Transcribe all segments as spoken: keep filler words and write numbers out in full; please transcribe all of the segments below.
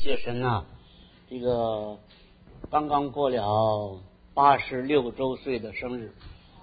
谢神呐，这个刚刚过了八十六周岁的生日，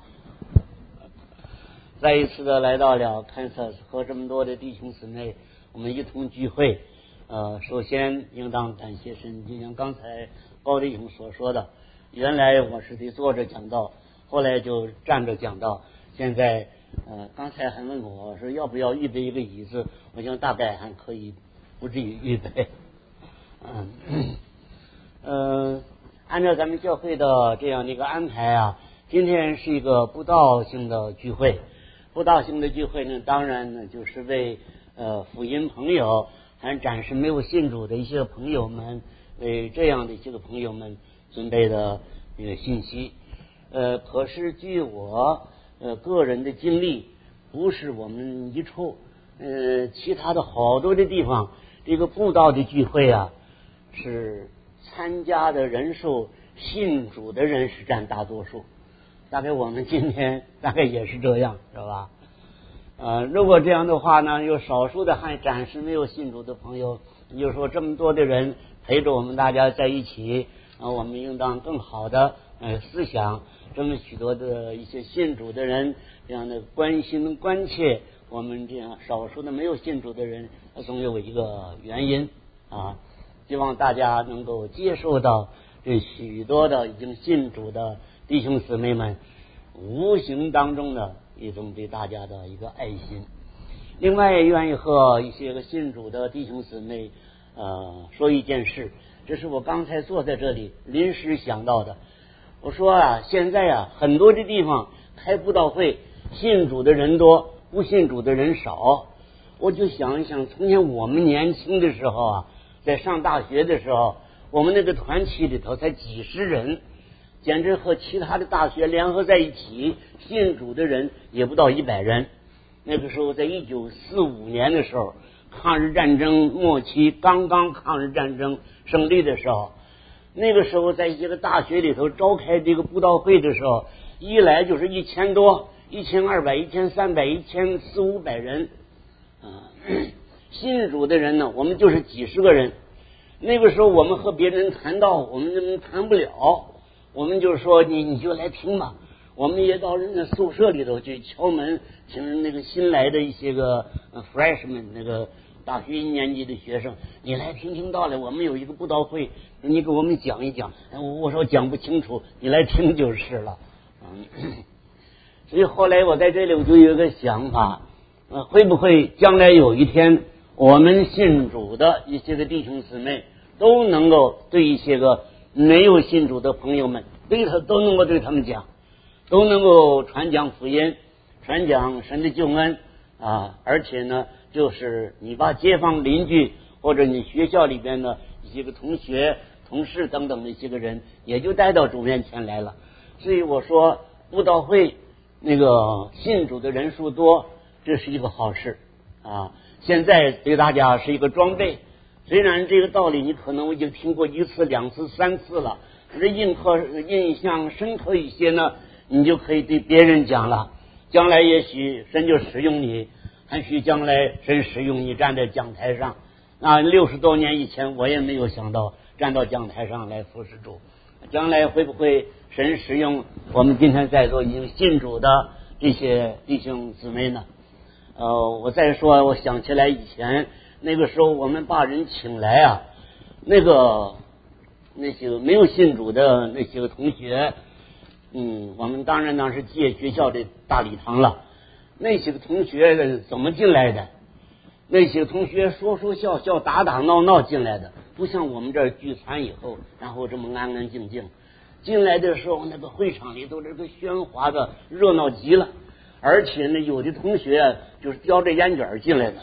再一次的来到了 Kansas 和这么多的弟兄姊妹，我们一同聚会。呃，首先应当感谢神，就像刚才高弟兄所说的，原来我是得坐着讲道，后来就站着讲道，现在呃，刚才还问我说要不要预备一个椅子，我想大概还可以，不至于预备。嗯，呃，按照咱们教会的这样的一个安排啊，今天是一个布道性的聚会。布道性的聚会呢，当然呢就是为呃福音朋友，还暂时没有信主的一些朋友们，为这样的一些个朋友们准备的一个信息。呃，可是据我呃个人的经历，不是我们一处，呃，其他的好多的地方，这个布道的聚会啊。是参加的人数，信主的人是占大多数，大概我们今天大概也是这样，是吧？呃，如果这样的话呢，有少数的还暂时没有信主的朋友，你就说这么多的人陪着我们大家在一起，呃、我们应当更好的呃思想，这么许多的一些信主的人这样的关心关切我们这样少数的没有信主的人，总有一个原因啊。希望大家能够接受到这许多的已经信主的弟兄姊妹们无形当中的一种对大家的一个爱心。另外也愿意和一些个信主的弟兄姊妹呃说一件事，这是我刚才坐在这里临时想到的。我说啊，现在啊很多的地方开布道会，信主的人多，不信主的人少。我就想一想，从前我们年轻的时候啊，在上大学的时候，我们那个团体里头才几十人，简直和其他的大学联合在一起，信主的人也不到一百人。那个时候，在一九四五年的时候，抗日战争末期，刚刚抗日战争胜利的时候，那个时候在一个大学里头召开这个布道会的时候，一来就是一千多、一千二百、一千三百、一千四五百人啊。信主的人呢，我们就是几十个人。那个时候我们和别人谈道，我们谈不了，我们就说你你就来听吧。我们也到人家宿舍里头去敲门，请那个新来的一些个 freshman 那个大学一年级的学生，你来听听道来。我们有一个布道会，你给我们讲一讲。我说讲不清楚，你来听就是了。嗯，所以后来我在这里我就有一个想法，呃，会不会将来有一天，我们信主的一些个弟兄姊妹都能够对一些个没有信主的朋友们，对他都能够对他们讲，都能够传讲福音，传讲神的救恩啊！而且呢，就是你把街坊邻居或者你学校里边的一些个同学、同事等等的一些个人，也就带到主面前来了。所以我说，布道会那个信主的人数多，这是一个好事啊！现在对大家是一个装备，虽然这个道理你可能已经听过一次、两次、三次了，可是印刻印象深刻一些呢，你就可以对别人讲了。将来也许神就使用你，还许将来神使用你站在讲台上。那六十多年以前，我也没有想到站到讲台上来服侍主。将来会不会神使用我们今天在座已经信主的这些弟兄姊妹呢？呃，我再说，我想起来以前那个时候，我们把人请来啊，那个那些没有信主的那些个同学，嗯，我们当然当时借学校的大礼堂了。那些个同学怎么进来的？那些同学说说笑笑、打打闹闹进来的，不像我们这儿聚餐以后，然后这么安安静静。进来的时候，那个会场里头这个喧哗的热闹极了。而且呢，有的同学就是叼着烟卷进来的，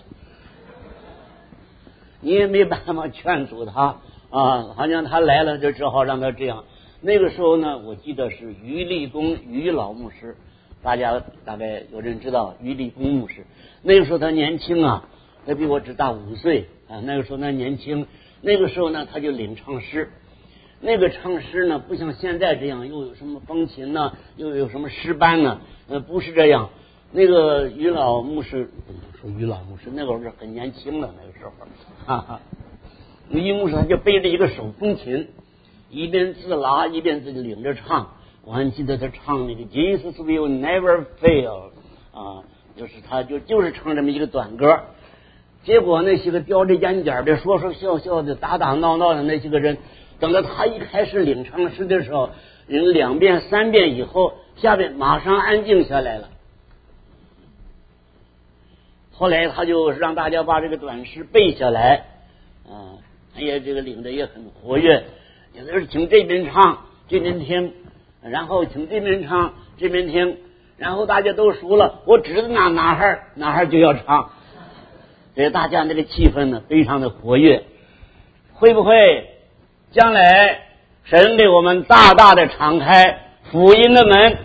你也没办法劝阻他啊，好像他来了就只好让他这样。那个时候呢，我记得是于立功于老牧师，大家大概有人知道于立功牧师。那个时候他年轻啊，他比我只大五岁啊。那个时候他年轻，那个时候呢他就领唱诗。那个唱诗呢，不像现在这样又有什么风琴呢，又有什么诗班呢？呃，不是这样。那个于老牧师，说于老牧师那个时候很年轻了，那个时候，哈哈。 于牧师他就背着一个手风琴，一边自拉一边自己领着唱。我还记得他唱那个 Jesus will never fail 啊，就是他就就是唱这么一个短歌。结果那些个叼着烟卷的说说笑笑的打打闹闹的那些个人，等到他一开始领唱诗的时候，人两遍三遍以后，下边马上安静下来了。后来他就让大家把这个短诗背下来，啊，他也这个领的也很活跃，有的时候请这边唱这边听，然后请这边唱这边听，然后大家都熟了，我指着哪哪哈哪哈就要唱，所以大家那个气氛呢非常的活跃。会不会将来神给我们大大的敞开福音的门？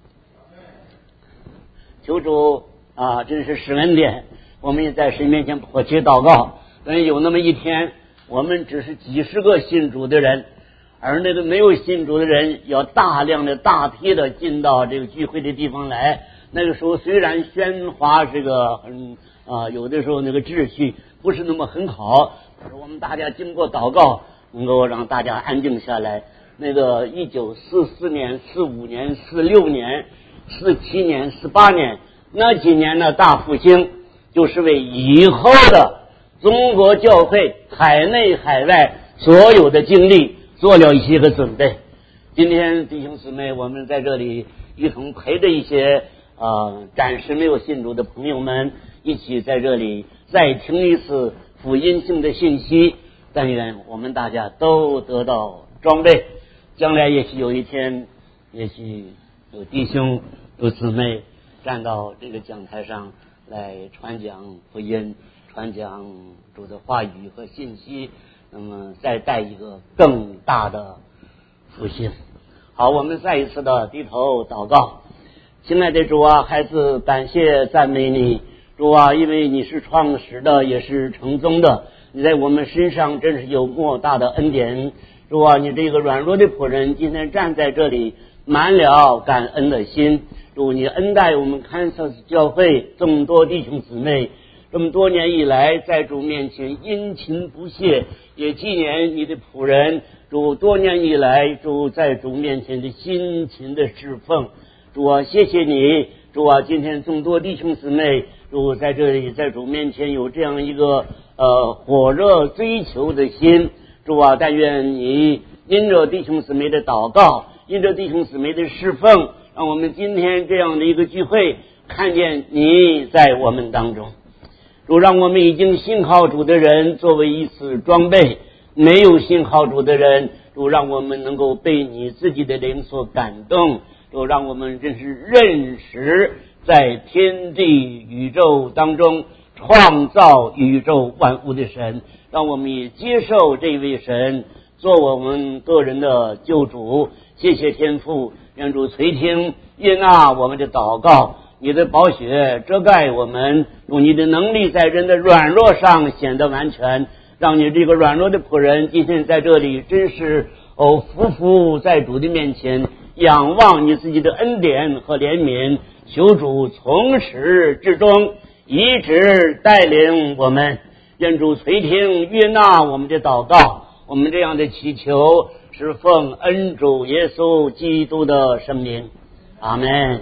求主啊，真是施恩典，我们也在神面前迫切祷告。但有那么一天，我们只是几十个信主的人，而那个没有信主的人要大量的大批的进到这个聚会的地方来。那个时候虽然喧哗这个很啊，有的时候那个秩序不是那么很好，但是我们大家经过祷告，能够让大家安静下来。那个一九四四年、四五年、四六年、四七年、四八年那几年的大复兴，就是为以后的中国教会海内海外所有的经历做了一些个准备。今天弟兄姊妹，我们在这里一同陪着一些呃暂时没有信主的朋友们，一起在这里再听一次福音性的信息。但愿我们大家都得到装备，将来也许有一天，也许有弟兄有姊妹站到这个讲台上来传讲福音，传讲主的话语和信息，那么再带一个更大的复兴。好，我们再一次的低头祷告。亲爱的主啊，孩子感谢赞美你，主啊，因为你是创始的也是成宗的，你在我们身上真是有莫大的恩典。主啊，你这个软弱的仆人今天站在这里，满了感恩的心。主，你恩待我们堪萨斯教会这么多弟兄姊妹，这么多年以来在主面前殷勤不懈，也纪念你的仆人主多年以来主在主面前的辛勤的侍奉。主啊，谢谢你，主啊，今天众多弟兄姊妹主在这里在主面前有这样一个呃火热追求的心。主啊，但愿你因着弟兄姊妹的祷告，因着弟兄姊妹的侍奉，让我们今天这样的一个聚会看见你在我们当中。主，让我们已经信靠主的人作为一次装备，没有信靠主的人，主让我们能够被你自己的灵所感动，主让我们真是认识在天地宇宙当中创造宇宙万物的神，让我们也接受这位神做我们个人的救主。谢谢天父，愿主垂听悦纳我们的祷告，你的宝血遮盖我们，用你的能力在人的软弱上显得完全，让你这个软弱的仆人今天在这里真是哦匍匐在主的面前，仰望你自己的恩典和怜悯，求主从始至终一直带领我们。愿主垂听悦纳我们的祷告，我们这样的祈求是奉恩主耶稣基督的圣名，阿们。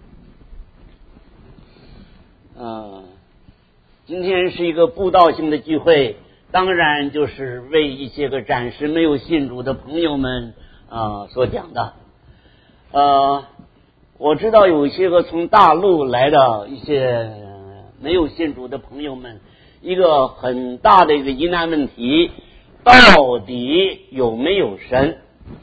呃，今天是一个布道性的聚会，当然就是为一些个暂时没有信主的朋友们啊、呃、所讲的。呃，我知道有一些个从大陆来的一些没有信主的朋友们，一个很大的一个疑难问题，到底有没有神？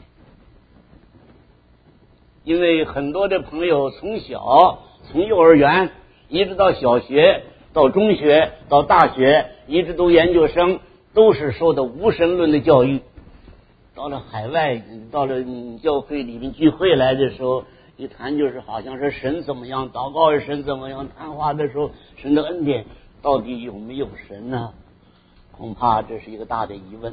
因为很多的朋友从小从幼儿园一直到小学到中学到大学一直都研究生，都是受的无神论的教育。到了海外，到了教会里面聚会来的时候，一谈就是好像是神怎么样，祷告是神怎么样，谈话的时候神的恩典，到底有没有神呢？恐怕这是一个大的疑问。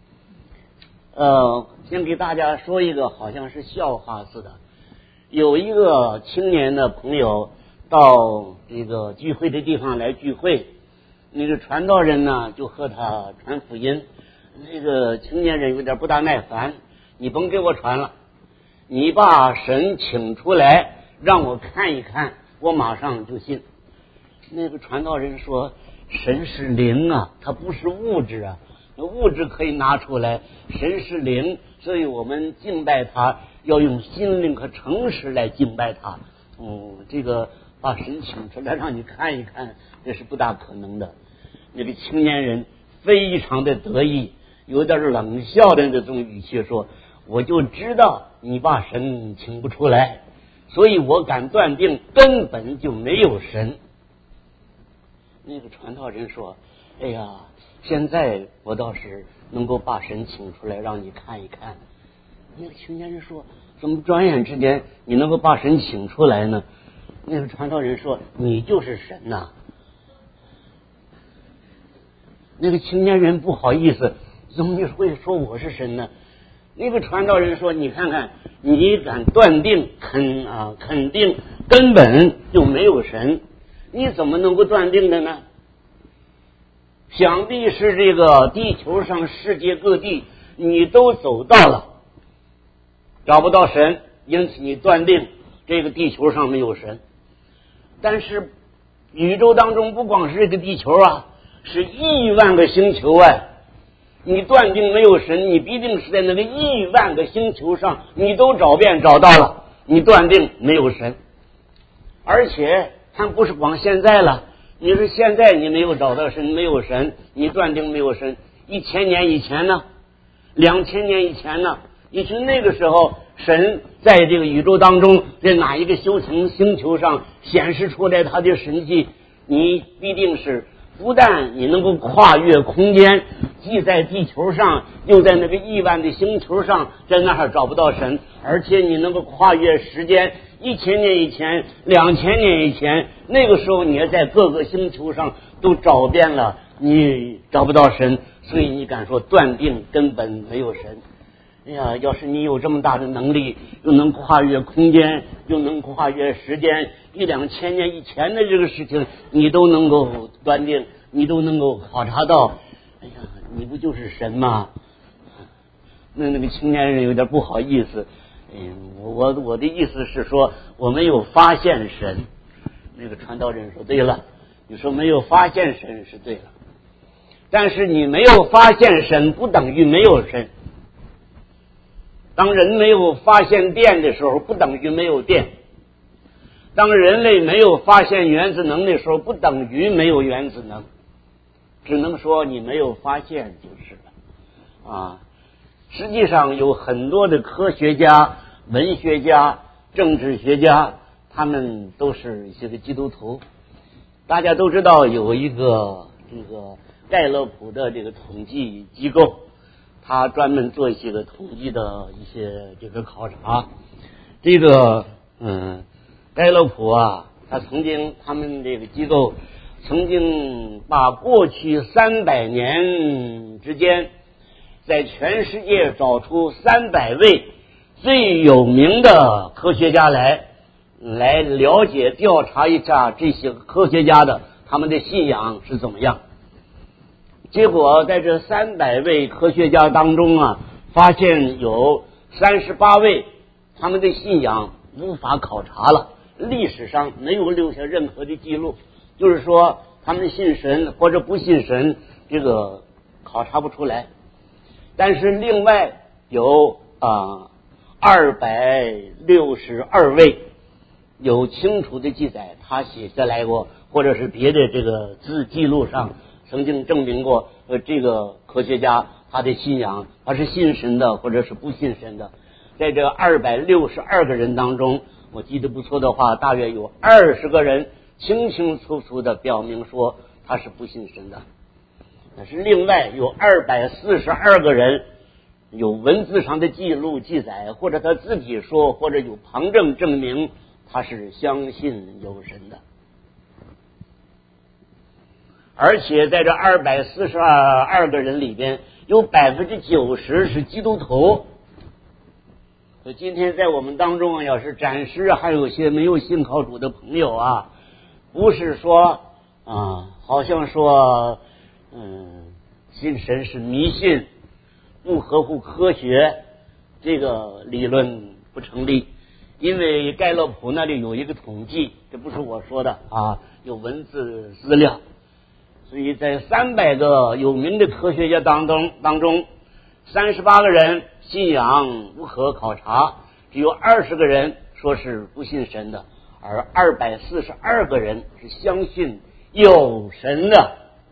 呃，先给大家说一个好像是笑话似的。有一个青年的朋友到这个聚会的地方来聚会，那个传道人呢就和他传福音， 那个青年人有点不大耐烦，你甭给我传了，你把神请出来让我看一看，我马上就信。那个传道人说，神是灵啊，它不是物质啊，物质可以拿出来，神是灵，所以我们敬拜他要用心灵和诚实来敬拜他。嗯，这个把神请出来让你看一看，这是不大可能的。那个青年人非常的得意，有点冷笑的这种语气说，我就知道你把神请不出来，所以我敢断定根本就没有神。那个传道人说，哎呀，现在我倒是能够把神请出来让你看一看。那个青年人说，怎么转眼之间你能够把神请出来呢？那个传道人说，你就是神呐、啊。那个青年人不好意思，怎么你会说我是神呢？那个传道人说，你看看，你敢断定肯啊肯定根本就没有神，你怎么能够断定的呢？想必是这个地球上世界各地你都走到了，找不到神，因此你断定这个地球上没有神。但是宇宙当中不光是这个地球啊，是亿万个星球啊，你断定没有神，你必定是在那个亿万个星球上你都找遍找到了，你断定没有神。而且还不是光现在了，你说现在你没有找到神，没有神，你断定没有神，一千年以前呢，两千年以前呢，也许那个时候神在这个宇宙当中，在哪一个修行星球上显示出来他的神迹，你必定是不但你能够跨越空间，既在地球上又在那个亿万的星球上，在那儿找不到神，而且你能够跨越时间，一千年以前，两千年以前，那个时候你也在各个星球上都找遍了，你找不到神，所以你敢说断定根本没有神。哎呀，要是你有这么大的能力，又能跨越空间，又能跨越时间，一两千年以前的这个事情你都能够断定，你都能够考察到，哎呀，你不就是神吗？那那个青年人有点不好意思，嗯，我我的意思是说，我没有发现神。那个传道人说，对了，你说没有发现神是对了，但是你没有发现神不等于没有神。当人没有发现电的时候，不等于没有电；当人类没有发现原子能的时候，不等于没有原子能。只能说你没有发现就是了啊。实际上有很多的科学家、文学家、政治学家，他们都是这个基督徒。大家都知道有一个这个盖勒普的这个统计机构，他专门做一些个统计的一些这个考察。这个嗯，盖勒普啊，他曾经他们这个机构曾经把过去三百年之间，在全世界找出三百位最有名的科学家来，来了解调查一下这些科学家的他们的信仰是怎么样。结果在这三百位科学家当中啊，发现有三十八位他们的信仰无法考察了，历史上没有留下任何的记录，就是说他们信神或者不信神，这个考察不出来。但是另外有啊二百六十二位有清楚的记载，他写下来过，或者是别的这个字记录上曾经证明过，呃，这个科学家他的信仰，他是信神的或者是不信神的。在这二百六十二个人当中，我记得不错的话，大约有二十个人清清楚楚的表明说他是不信神的。但是另外有二百四十二个人有文字上的记录记载，或者他自己说，或者有旁证证明他是相信有神的。而且在这二百四十二个人里边，有百分之九十是基督徒。所以今天在我们当中，要是暂时还有些没有信靠主的朋友啊，不是说啊，好像说嗯，信神是迷信不合乎科学，这个理论不成立。因为盖洛普那里有一个统计，这不是我说的啊，有文字资料。所以在三百个有名的科学家当中当中，三十八个人信仰无可考察，只有二十个人说是不信神的，而二百四十二个人是相信有神的。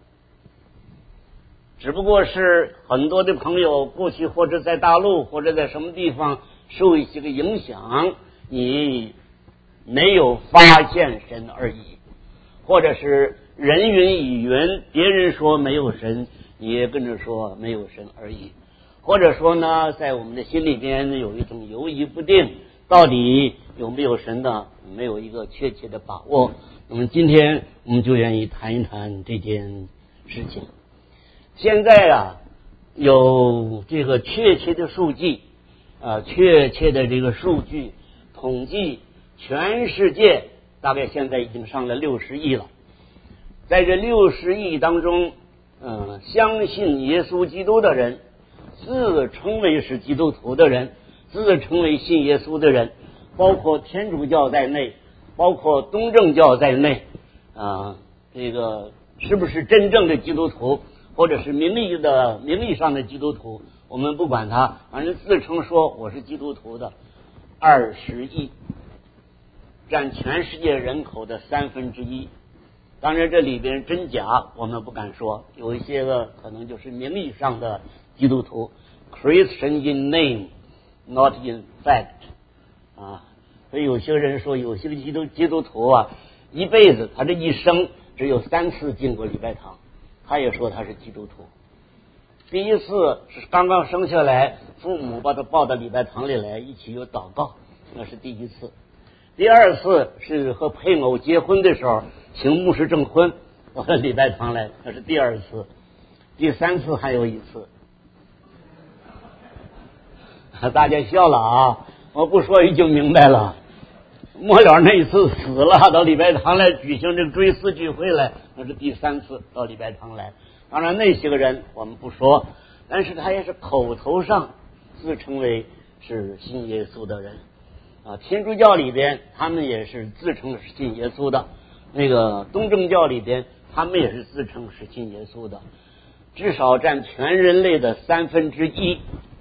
只不过是很多的朋友过去或者在大陆或者在什么地方受一些个影响，你没有发现神而已，或者是人云亦云，别人说没有神，你也跟着说没有神而已。或者说呢，在我们的心里边有一种犹疑不定，到底有没有神呢？没有一个确切的把握。那么今天我们就愿意谈一谈这件事情。现在啊，有这个确切的数据啊，确切的这个数据统计，全世界大概现在已经上了六十亿了。在这六十亿当中，嗯、呃，相信耶稣基督的人，自称为是基督徒的人，自称为信耶稣的人，包括天主教在内，包括东正教在内，啊、呃，这个是不是真正的基督徒，或者是名义的名义上的基督徒，我们不管他，反正自称说我是基督徒的，二十亿，占全世界人口的三分之一。当然这里边真假我们不敢说，有一些个可能就是名义上的基督徒 Christian in name not in fact 啊，所以有些人说有些个基督基督徒啊，一辈子他这一生只有三次进过礼拜堂，他也说他是基督徒。第一次是刚刚生下来，父母把他抱到礼拜堂里来一起有祷告，那是第一次。第二次是和配偶结婚的时候，请牧师证婚到礼拜堂来，那是第二次。第三次还有一次，大家笑了啊，我不说已经明白了。末了那一次死了，到礼拜堂来举行这个追思聚会来，那是第三次到礼拜堂来。当然那些个人我们不说，但是他也是口头上自称为是信耶稣的人啊。天主教里边他们也是自称是信耶稣的，那个东正教里边他们也是自称是信耶稣的，至少占全人类的三分之一。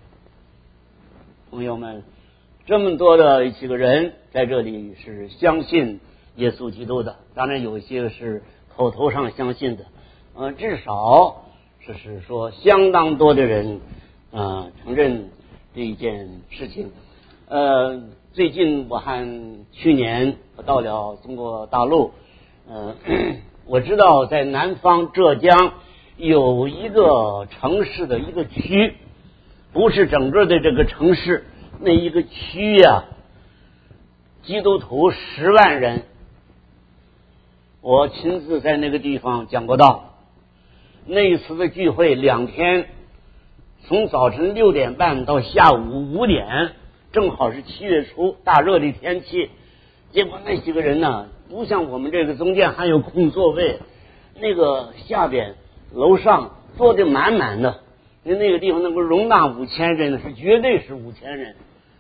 朋友们，这么多的几个人在这里是相信耶稣基督的，当然有一些是口头上相信的，呃，至少这是说相当多的人呃承认这一件事情。呃，最近我还去年我到了中国大陆，呃，我知道在南方浙江有一个城市的一个区，不是整个的这个城市，那一个区呀、啊，基督徒十万人。我亲自在那个地方讲过道，那一次的聚会两天，从早晨六点半到下午五点，正好是七月初大热的天气。结果那几个人呢，不像我们这个中间还有空座位，那个下边楼上坐的满满的，那那个地方能够容纳五千人，是绝对是五千人。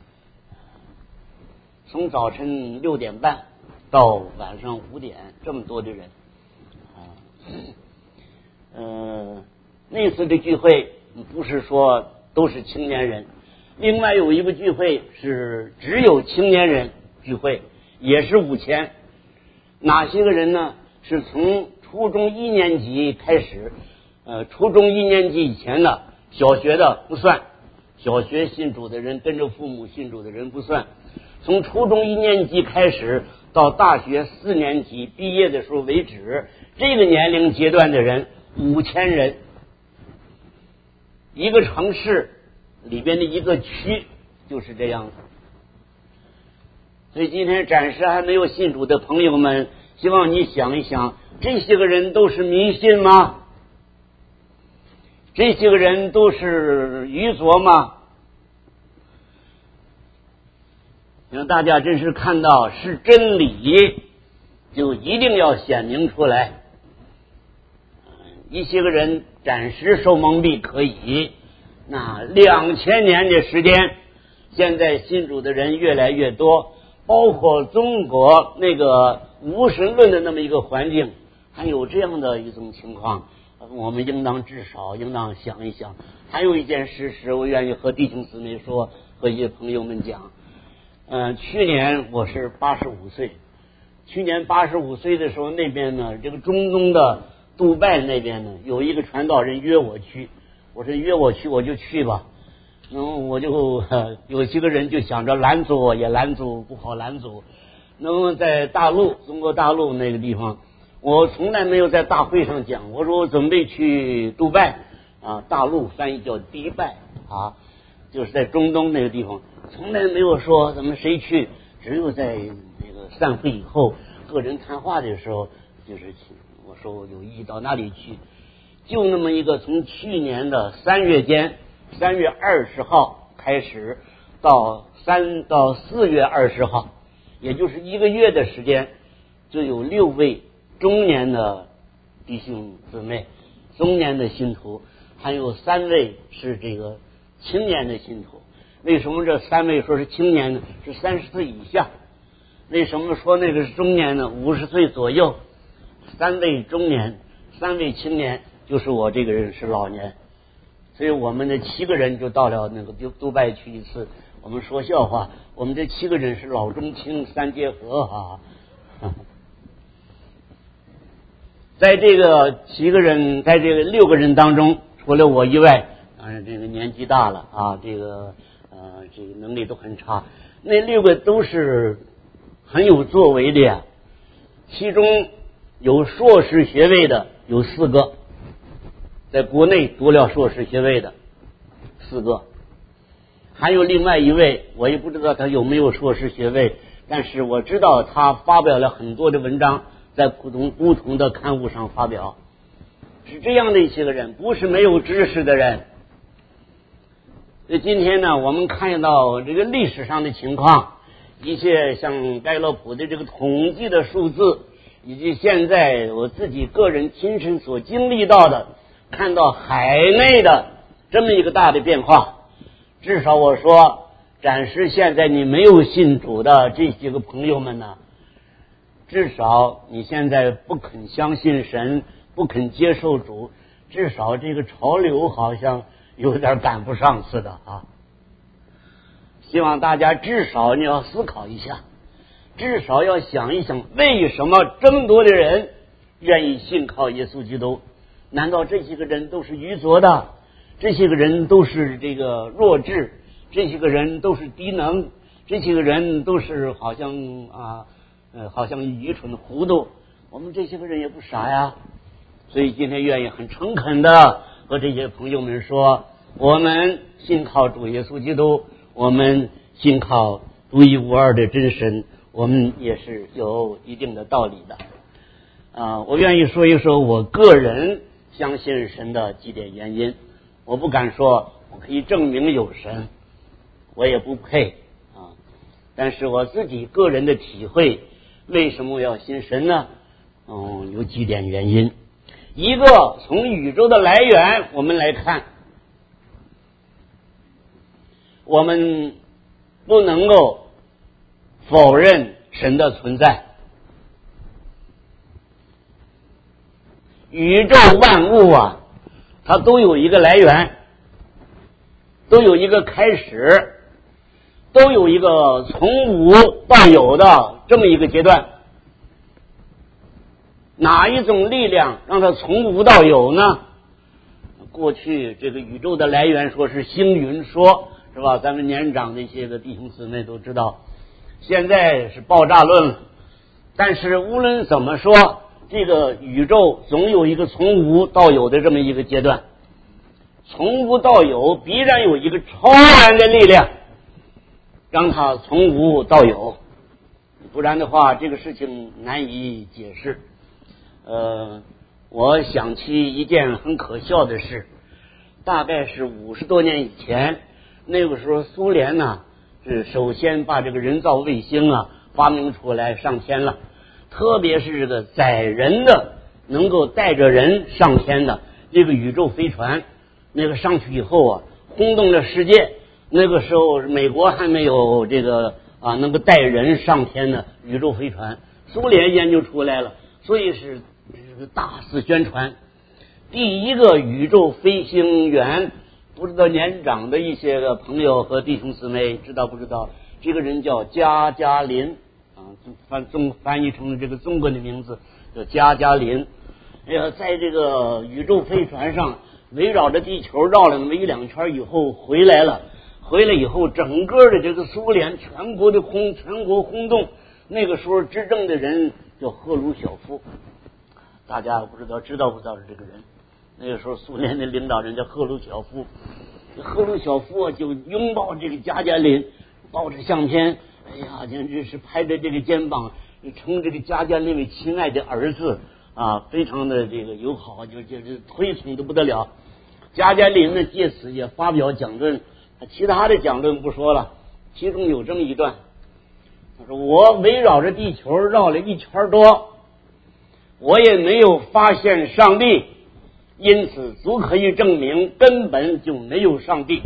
从早晨六点半到晚上五点，这么多的人啊，呃，那次的聚会不是说都是青年人，另外有一个聚会是只有青年人聚会，也是五千。哪些个人呢？是从初中一年级开始，呃，初中一年级以前的，小学的不算，小学信主的人跟着父母信主的人不算。从初中一年级开始到大学四年级毕业的时候为止，这个年龄阶段的人五千人。一个城市里边的一个区就是这样子。所以今天暂时还没有信主的朋友们，希望你想一想，这些个人都是迷信吗？这些个人都是愚拙吗？让大家真是看到是真理，就一定要显明出来。一些个人暂时受蒙蔽可以， 那两千年的时间，现在信主的人越来越多，包括中国那个无神论的那么一个环境，还有这样的一种情况，我们应当至少应当想一想。还有一件事实，我愿意和弟兄姊妹说，和一些朋友们讲。嗯、呃，去年我是八十五岁，去年八十五岁的时候，那边呢，这个中东的杜拜那边呢，有一个传道人约我去，我说约我去我就去吧。那么我就、呃、有几个人就想着拦阻我，也拦阻不好拦阻。那么在大陆，中国大陆那个地方，我从来没有在大会上讲，我说我准备去杜拜啊，大陆翻译叫迪拜啊，就是在中东那个地方，从来没有说咱们谁去，只有在那个散会以后个人谈话的时候，就是我说我有意到那里去。就那么一个，从去年的三月间，三月二十号开始，到三到四月二十号，也就是一个月的时间，就有六位中年的弟兄姊妹，中年的信徒，还有三位是这个青年的信徒。为什么这三位说是青年呢？是三十岁以下。为什么说那个是中年呢？五十岁左右。三位中年，三位青年，就是我这个人是老年。所以我们的七个人就到了那个杜杜拜去一次。我们说笑话，我们这七个人是老中青三结合哈。在这个七个人，在这个六个人当中，除了我以外，当然这个年纪大了啊，这个呃这个能力都很差。那六个都是很有作为的呀，其中有硕士学位的有四个，在国内读了硕士学位的四个，还有另外一位，我也不知道他有没有硕士学位，但是我知道他发表了很多的文章，在不同不同的刊物上发表。是这样的一些个人，不是没有知识的人。所以今天呢，我们看到这个历史上的情况，一些像盖洛普的这个统计的数字，以及现在我自己个人亲身所经历到的，看到海内的这么一个大的变化。至少我说，暂时现在你没有信主的这些个朋友们呢，至少你现在不肯相信神，不肯接受主，至少这个潮流好像有点赶不上似的啊。希望大家至少你要思考一下，至少要想一想，为什么这么多的人愿意信靠耶稣基督？难道这些个人都是愚拙的？这些个人都是这个弱智？这些个人都是低能？这些个人都是好像啊呃好像愚蠢糊涂？我们这些个人也不傻呀。所以今天愿意很诚恳的和这些朋友们说，我们信靠主耶稣基督，我们信靠独一无二的真神，我们也是有一定的道理的啊。我愿意说一说我个人相信神的几点原因。我不敢说我可以证明有神，我也不配啊。但是我自己个人的体会，为什么我要信神呢？嗯，有几点原因。一个，从宇宙的来源我们来看，我们不能够否认神的存在。宇宙万物啊，它都有一个来源，都有一个开始，都有一个从无到有的这么一个阶段。哪一种力量让它从无到有呢？过去这个宇宙的来源说是星云说，是吧？咱们年长的一些个弟兄姊妹都知道。现在是爆炸论了，但是无论怎么说，这个宇宙总有一个从无到有的这么一个阶段。从无到有必然有一个超然的力量让它从无到有，不然的话这个事情难以解释。呃，我想起一件很可笑的事，大概是五十多年以前，那个时候苏联呢是首先把这个人造卫星啊发明出来上天了，特别是这个载人的，能够带着人上天的这个宇宙飞船，那个上去以后啊， 轰动了世界。那个时候美国还没有这个啊能够带人上天的宇宙飞船，苏联研究出来了，所以是这个大肆宣传。第一个宇宙飞行员，不知道年长的一些个朋友和弟兄姊妹知道不知道？这个人叫加加林啊，翻中翻译成这个中国的名字叫加加林。哎呀，在这个宇宙飞船上围绕着地球绕了那么一两圈以后回来了，回来以后整个的这个苏联全国的轰全国轰动。那个时候执政的人叫赫鲁晓夫，大家不知道知道不知道是这个人？那个时候苏联的领导人叫赫鲁晓夫，赫鲁晓夫就拥抱这个加加林，抱着相片，哎呀，简直是拍着这个肩膀，称这个加加林为亲爱的儿子啊，非常的这个友好，就就是推崇的不得了。加加林呢借此也发表讲论，其他的讲论不说了，其中有这么一段，他说：“我围绕着地球绕了一圈多，我也没有发现上帝。”因此足可以证明根本就没有上帝。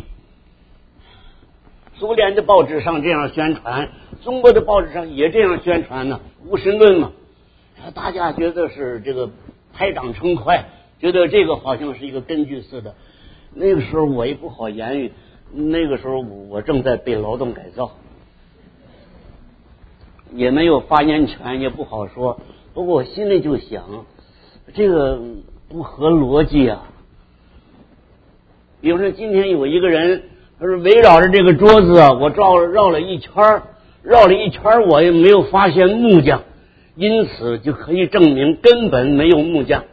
苏联的报纸上这样宣传，中国的报纸上也这样宣传呢，无神论嘛。大家觉得是这个拍掌称快，觉得这个好像是一个根据似的。那个时候我也不好言语，那个时候我正在被劳动改造，也没有发言权，也不好说。不过我心里就想，这个不合逻辑啊！比如说，今天有一个人，他说围绕着这个桌子啊，我绕绕了一圈，绕了一圈，我也没有发现木匠，因此就可以证明根本没有木匠。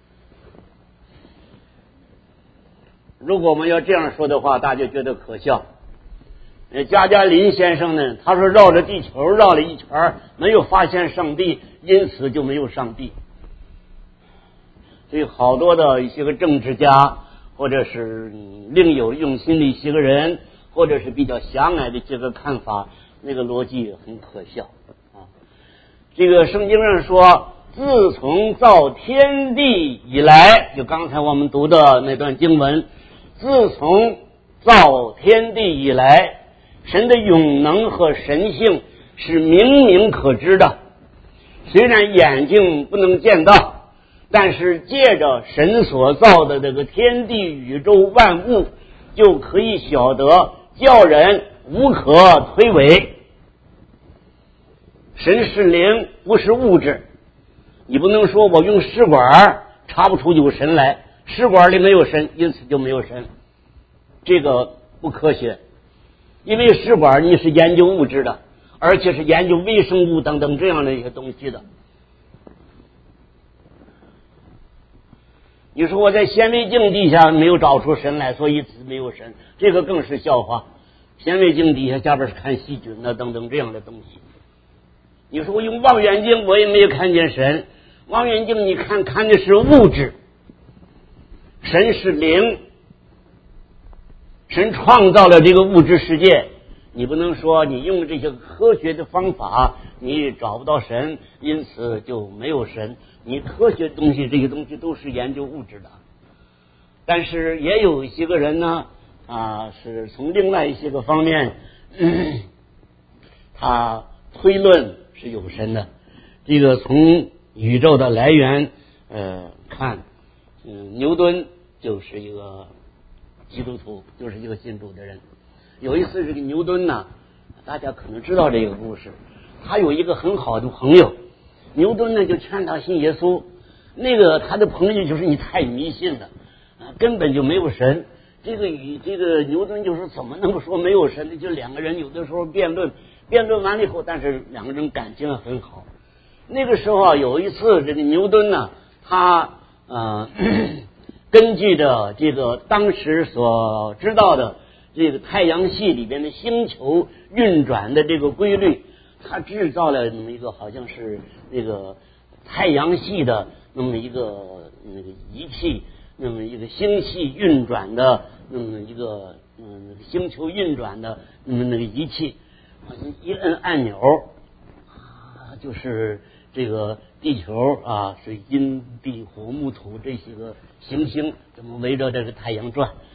如果我们要这样说的话，大家觉得可笑。加加林先生呢，他说绕着地球绕了一圈，没有发现上帝，因此就没有上帝。所以好多的一些个政治家，或者是另有用心的一些个人，或者是比较狭隘的这个看法，那个逻辑很可笑啊。这个圣经上说，自从造天地以来，就刚才我们读的那段经文，自从造天地以来，神的永能和神性是明明可知的，虽然眼睛不能见到，但是借着神所造的这个天地宇宙万物，就可以晓得，叫人无可推诿。神是灵，不是物质。你不能说我用试管查不出有神来，试管里没有神，因此就没有神，这个不科学。因为试管你是研究物质的，而且是研究微生物等等这样的一些东西的。你说我在显微镜底下没有找出神来，所以没有神，这个更是笑话。显微镜底下下边是看细菌啊等等这样的东西。你说我用望远镜，我也没有看见神。望远镜你看看的是物质，神是灵，神创造了这个物质世界。你不能说你用这些科学的方法你找不到神，因此就没有神。你科学东西这些东西都是研究物质的，但是也有一些个人呢啊，是从另外一些个方面、嗯、他推论是有神的。这个从宇宙的来源呃看，嗯，牛顿就是一个基督徒，就是一个信主的人。有一次这个牛顿呢，大家可能知道这个故事，他有一个很好的朋友，牛顿呢就劝他信耶稣。那个他的朋友就是你太迷信了啊，根本就没有神。这个与这个牛顿就说怎么能够说没有神呢？就两个人有的时候辩论，辩论完了以后，但是两个人感情很好。那个时候啊，有一次这个牛顿呢，他呃根据着这个当时所知道的这个太阳系里边的星球运转的这个规律，他制造了那么一个好像是那个太阳系的那么一个那个仪器，那么一个星系运转的那么一个嗯星球运转的那么那个仪器，一摁按钮啊，就是这个地球啊，是阴地火木土这些个行星怎么围着这个太阳转啊？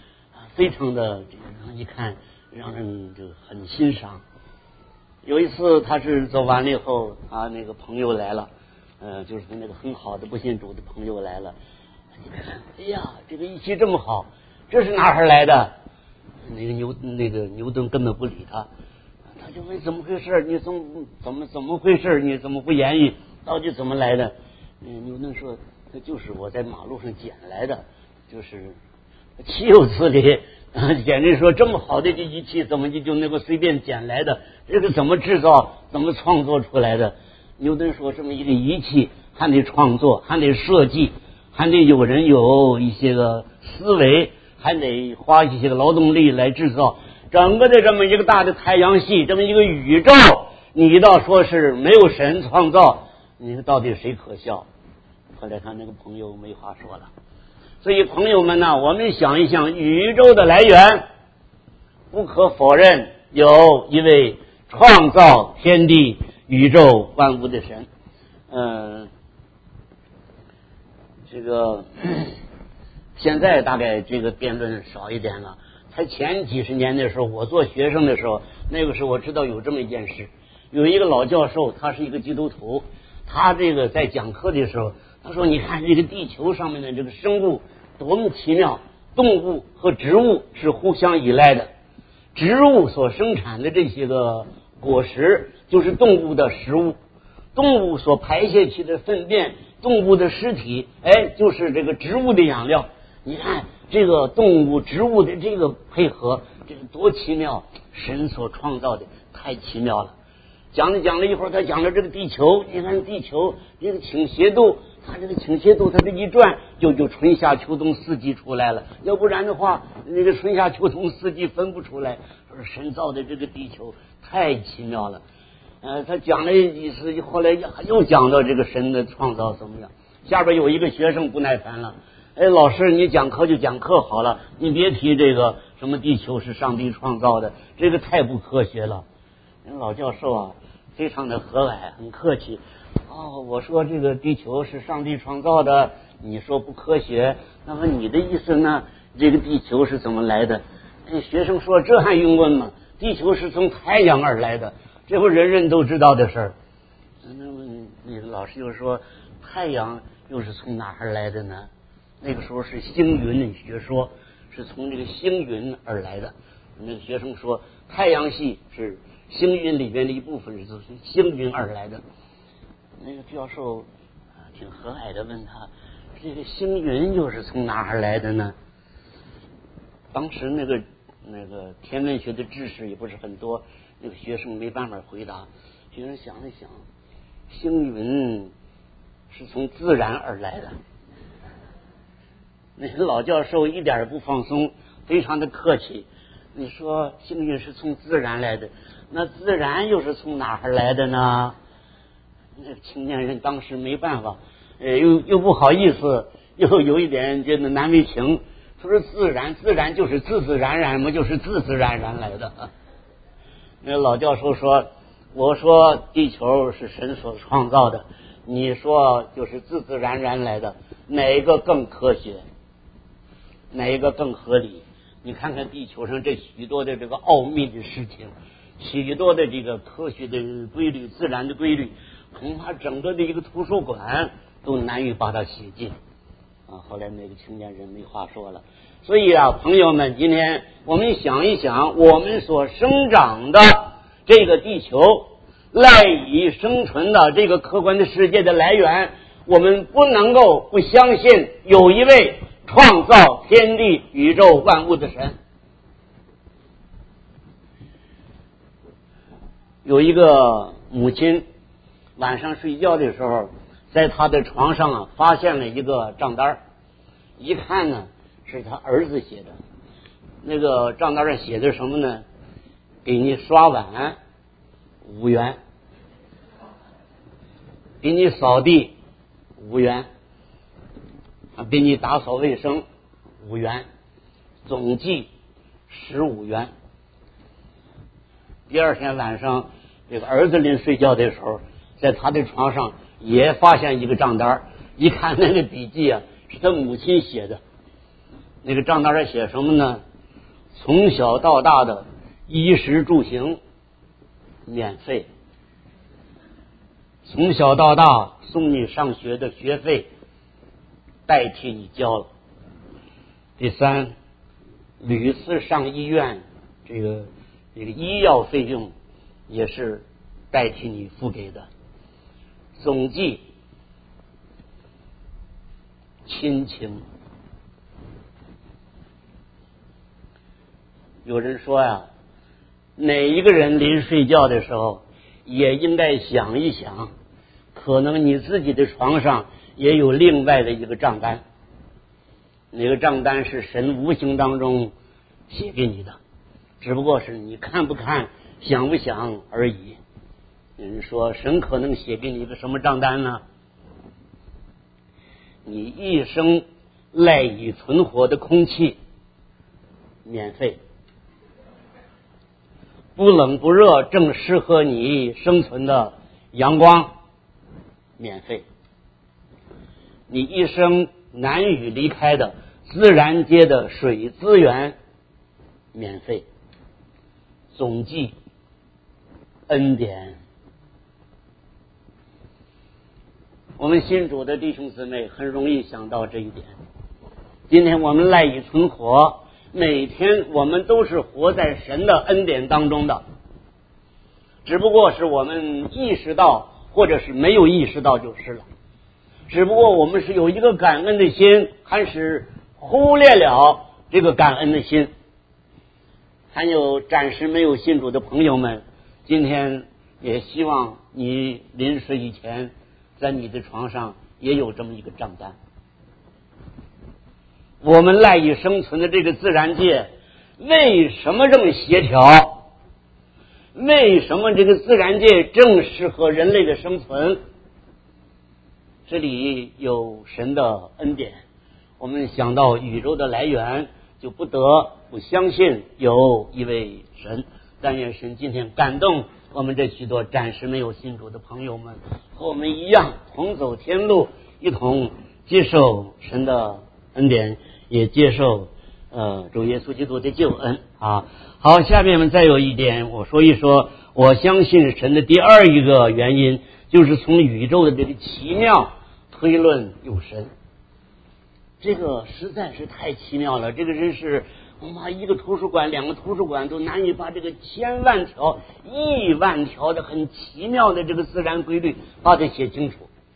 非常的这个一看让人就很欣赏。有一次他是走完了以后，他那个朋友来了，呃，就是那个很好的不信主的朋友来了，一看，哎呀，这个仪器这么好，这是哪儿来的？那个牛那个牛顿根本不理他，他就问怎么回事？你怎么怎么怎么回事？你怎么不言语？到底怎么来的？嗯，牛顿说，这就是我在马路上捡来的，就是岂有此理！啊，简直说这么好的这仪器，怎么就就能够随便捡来的？这个怎么制造？怎么创作出来的？牛顿说，这么一个仪器，还得创作，还得设计，还得有人有一些个思维，还得花一些个劳动力来制造。整个的这么一个大的太阳系，这么一个宇宙，你倒说是没有神创造，你说到底谁可笑？后来他那个朋友没话说了。所以朋友们呢，我们想一想，宇宙的来源不可否认有一位创造天地宇宙万物的神。嗯、呃，这个现在大概这个辩论少一点了。才前几十年的时候，我做学生的时候，那个时候我知道有这么一件事，有一个老教授，他是一个基督徒，他这个在讲课的时候，他说：“你看这个地球上面的这个生物多么奇妙，动物和植物是互相依赖的，植物所生产的这些个果实就是动物的食物，动物所排泄去的粪便，动物的尸体，哎，就是这个植物的养料。你看这个动物植物的这个配合，这个多奇妙！神所创造的太奇妙了。”讲着讲了一会儿，他讲了这个地球，你看地球这个倾斜度，它这个倾斜度，它这一转就就春夏秋冬四季出来了，要不然的话，那个春夏秋冬四季分不出来。说神造的这个地球太奇妙了。呃，他讲了一次，后来又讲到这个神的创造怎么样。下边有一个学生不耐烦了，哎，老师，你讲课就讲课好了，你别提这个什么地球是上帝创造的，这个太不科学了。老教授啊，非常的和蔼，很客气。哦，我说这个地球是上帝创造的，你说不科学，那么你的意思呢？这个地球是怎么来的？哎，学生说这还用问吗？地球是从太阳而来的，这不人人都知道的事儿。那么那个老师又说，太阳又是从哪儿来的呢？那个时候是星云学说，是从这个星云而来的。那个学生说，太阳系是星云里面的一部分，是从星云而来的。那个教授挺和蔼的问他，这个星云又是从哪儿来的呢？当时那个那个天文学的知识也不是很多，那个学生没办法回答。学生想了想，星云是从自然而来的。那个老教授一点也不放松，非常的客气。你说星云是从自然来的，那自然又是从哪儿来的呢？那个青年人当时没办法，呃，又又不好意思，又有一点觉得难为情。他说自然，自然就是自自然然嘛，就是自自然然来的。那老教授说，我说地球是神所创造的，你说就是自自然然来的，哪一个更科学？哪一个更合理？你看看地球上这许多的这个奥秘的事情，许多的这个科学的规律、自然的规律，恐怕整个的一个图书馆都难以把它写尽啊！后来那个青年人没话说了。所以啊，朋友们，今天我们想一想，我们所生长的这个地球赖以生存的这个客观的世界的来源，我们不能够不相信有一位创造天地宇宙万物的神。有一个母亲晚上睡觉的时候，在她的床上啊发现了一个账单，一看呢是他儿子写的。那个账单上写的什么呢？给你刷碗五元，给你扫地五元，给你打扫卫生五元，总计十五元。第二天晚上，这个儿子临睡觉的时候，在他的床上也发现一个账单，一看那个笔记啊，是他母亲写的。那个账单上写什么呢？ 从小到大的衣食住行免费，从小到大送你上学的学费代替你交了。第三，屡次上医院，这个这个医药费用也是代替你付给的。总计亲情。有人说呀，哪一个人临睡觉的时候也应该想一想，可能你自己的床上也有另外的一个账单，那个账单是神无形当中写给你的，只不过是你看不看想不想而已。有人说神可能写给你一个什么账单呢？你一生赖以存活的空气免费，不冷不热正适合你生存的阳光免费，你一生难以离开的自然界的水资源免费，总计恩典。我们信主的弟兄姊妹很容易想到这一点。今天我们赖以存活，每天我们都是活在神的恩典当中的，只不过是我们意识到或者是没有意识到就是了。只不过我们是有一个感恩的心，还是忽略了这个感恩的心。还有暂时没有信主的朋友们，今天也希望你临睡以前在你的床上也有这么一个账单。我们赖以生存的这个自然界为什么这么协调？为什么这个自然界正适合人类的生存？这里有神的恩典，我们想到宇宙的来源，就不得不相信有一位神。但愿神今天感动我们这许多暂时没有信主的朋友们，和我们一样同走天路，一同接受神的恩典，也接受呃主耶稣基督的救恩啊。好，下面我们再有一点，我说一说我相信神的第二一个原因，就是从宇宙的这个奇妙推论有神。这个实在是太奇妙了，这个真是恐怕一个图书馆两个图书馆都难以把这个千万条亿万条的很奇妙的这个自然规律把它写清楚，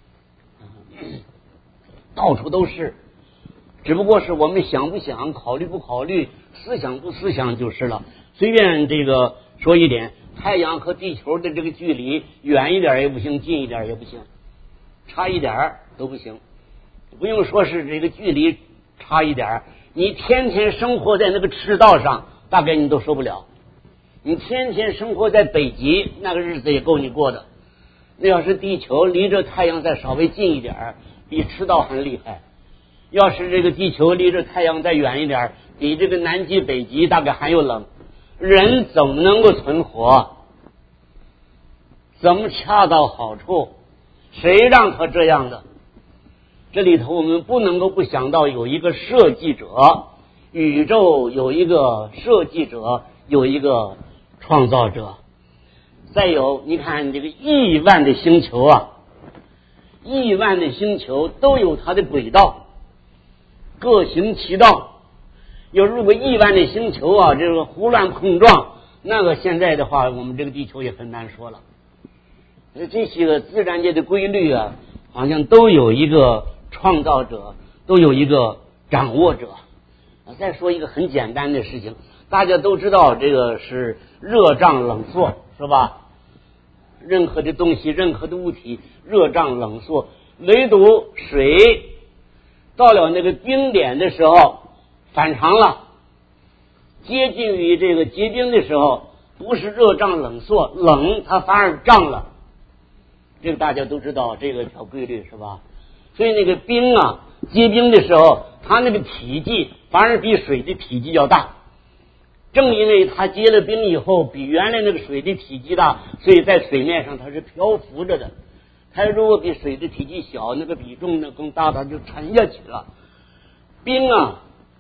到处都是，只不过是我们想不想，考虑不考虑，思想不思想就是了。随便这个说一点，太阳和地球的这个距离远一点也不行，近一点也不行，差一点都不行。不用说是这个距离差一点，你天天生活在那个赤道上，大概你都受不了。你天天生活在北极，那个日子也够你过的。那要是地球离着太阳再稍微近一点，比赤道很厉害。要是这个地球离着太阳再远一点，比这个南极北极大概还有冷。人怎么能够存活？怎么恰到好处？谁让他这样的？这里头我们不能够不想到有一个设计者，宇宙有一个设计者，有一个创造者。再有你看这个亿万的星球啊，亿万的星球都有它的轨道，各行其道。有如果亿万的星球啊这个胡乱碰撞，那个现在的话我们这个地球也很难说了。这些个自然界的规律啊，好像都有一个创造者，都有一个掌握者。再说一个很简单的事情，大家都知道这个是热胀冷缩，是吧？任何的东西，任何的物体热胀冷缩，唯独水到了那个冰点的时候反常了，接近于这个结冰的时候，不是热胀冷缩，冷它反而胀了。这个大家都知道这个条规律，是吧？所以那个冰啊结冰的时候，它那个体积反而比水的体积要大。正因为它结了冰以后比原来那个水的体积大，所以在水面上它是漂浮着的。它如果比水的体积小，那个比重呢更大，它就沉下去了。冰啊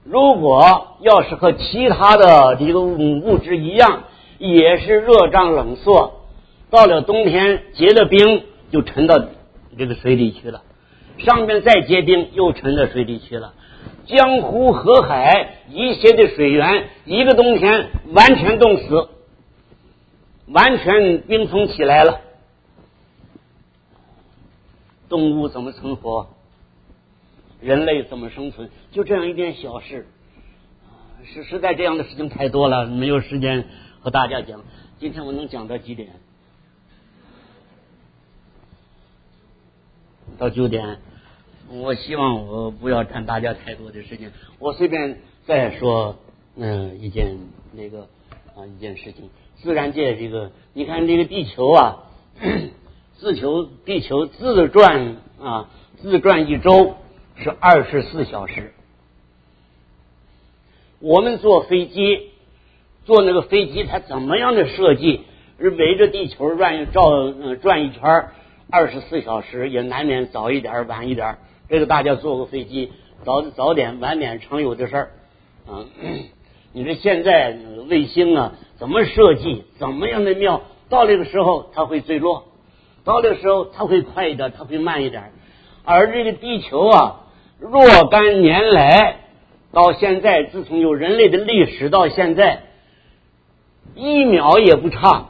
如果要是和其他的这个物质一样，也是热胀冷缩，到了冬天结了冰就沉到这个水里去了，上面再结冰又沉到水里去了。江湖河海一切的水源，一个冬天完全冻死，完全冰封起来了。动物怎么存活？人类怎么生存？就这样一点小事，实实在这样的事情太多了，没有时间和大家讲。今天我能讲到几点？到九点。我希望我不要占大家太多的时间，我随便再说嗯一件那个啊一件事情。自然界这个，你看这个地球啊，自球地球自转啊自转一周是二十四小时。我们坐飞机，坐那个飞机，它怎么样的设计，围着地球转照呃转一圈，二十四小时也难免早一点晚一点。这个大家坐过飞机，早早点晚点常有的事儿啊。你说现在卫星啊怎么设计，怎么样的妙，到这个时候它会坠落，到这个时候它会快一点，它会慢一点。而这个地球啊，若干年来到现在，自从有人类的历史到现在，一秒也不差。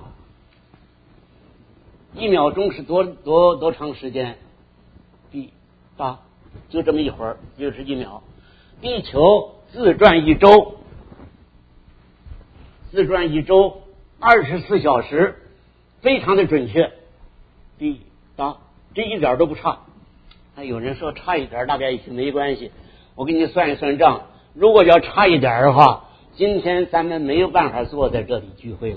一秒钟是多多多长时间？第八。就这么一会儿，就是一秒。地球自转一周，自转一周二十四小时，非常的准确。第八，这一点都不差。哎，有人说差一点大概也没关系，我给你算一算账。如果要差一点的话，今天咱们没有办法坐在这里聚会了。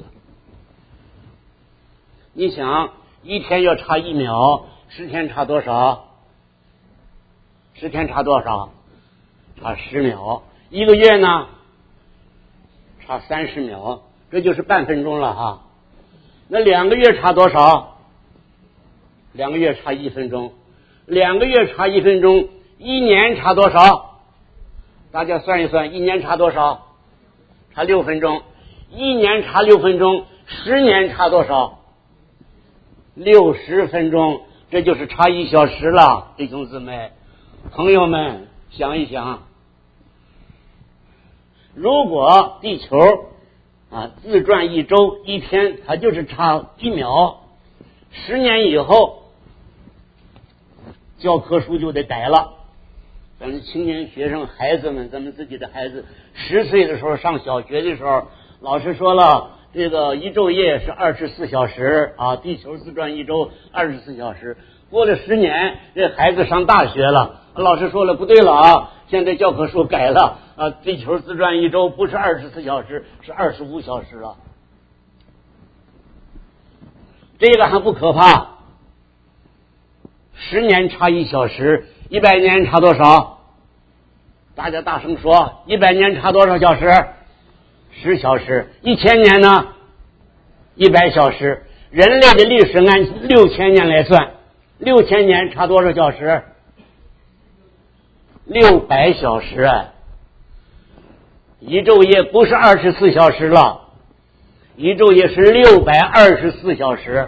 你想，一天要差一秒，十天差多少？十天差多少？差十秒。一个月呢？差三十秒，这就是半分钟了哈。那两个月差多少？两个月差一分钟。两个月差一分钟，一年差多少？大家算一算，一年差多少？差六分钟。一年差六分钟，十年差多少？六十分钟，这就是差一小时了，弟兄姊妹。朋友们，想一想，如果地球啊自转一周一天，它就是差一秒，十年以后教科书就得改了。咱们青年学生孩子们，咱们自己的孩子十岁的时候上小学的时候，老师说了，这个一昼夜是二十四小时啊，地球自转一周二十四小时。过了十年，这孩子上大学了，老师说了不对了啊，现在教科书改了啊，地球自转一周不是二十四小时，是二十五小时了。这个还不可怕，十年差一小时，一百年差多少？大家大声说，一百年差多少小时？十小时。一千年呢？一百小时。人类的历史按六千年来算，六千年差多少小时？六百小时啊！一昼夜不是二十四小时了，一昼夜是六百二十四小时。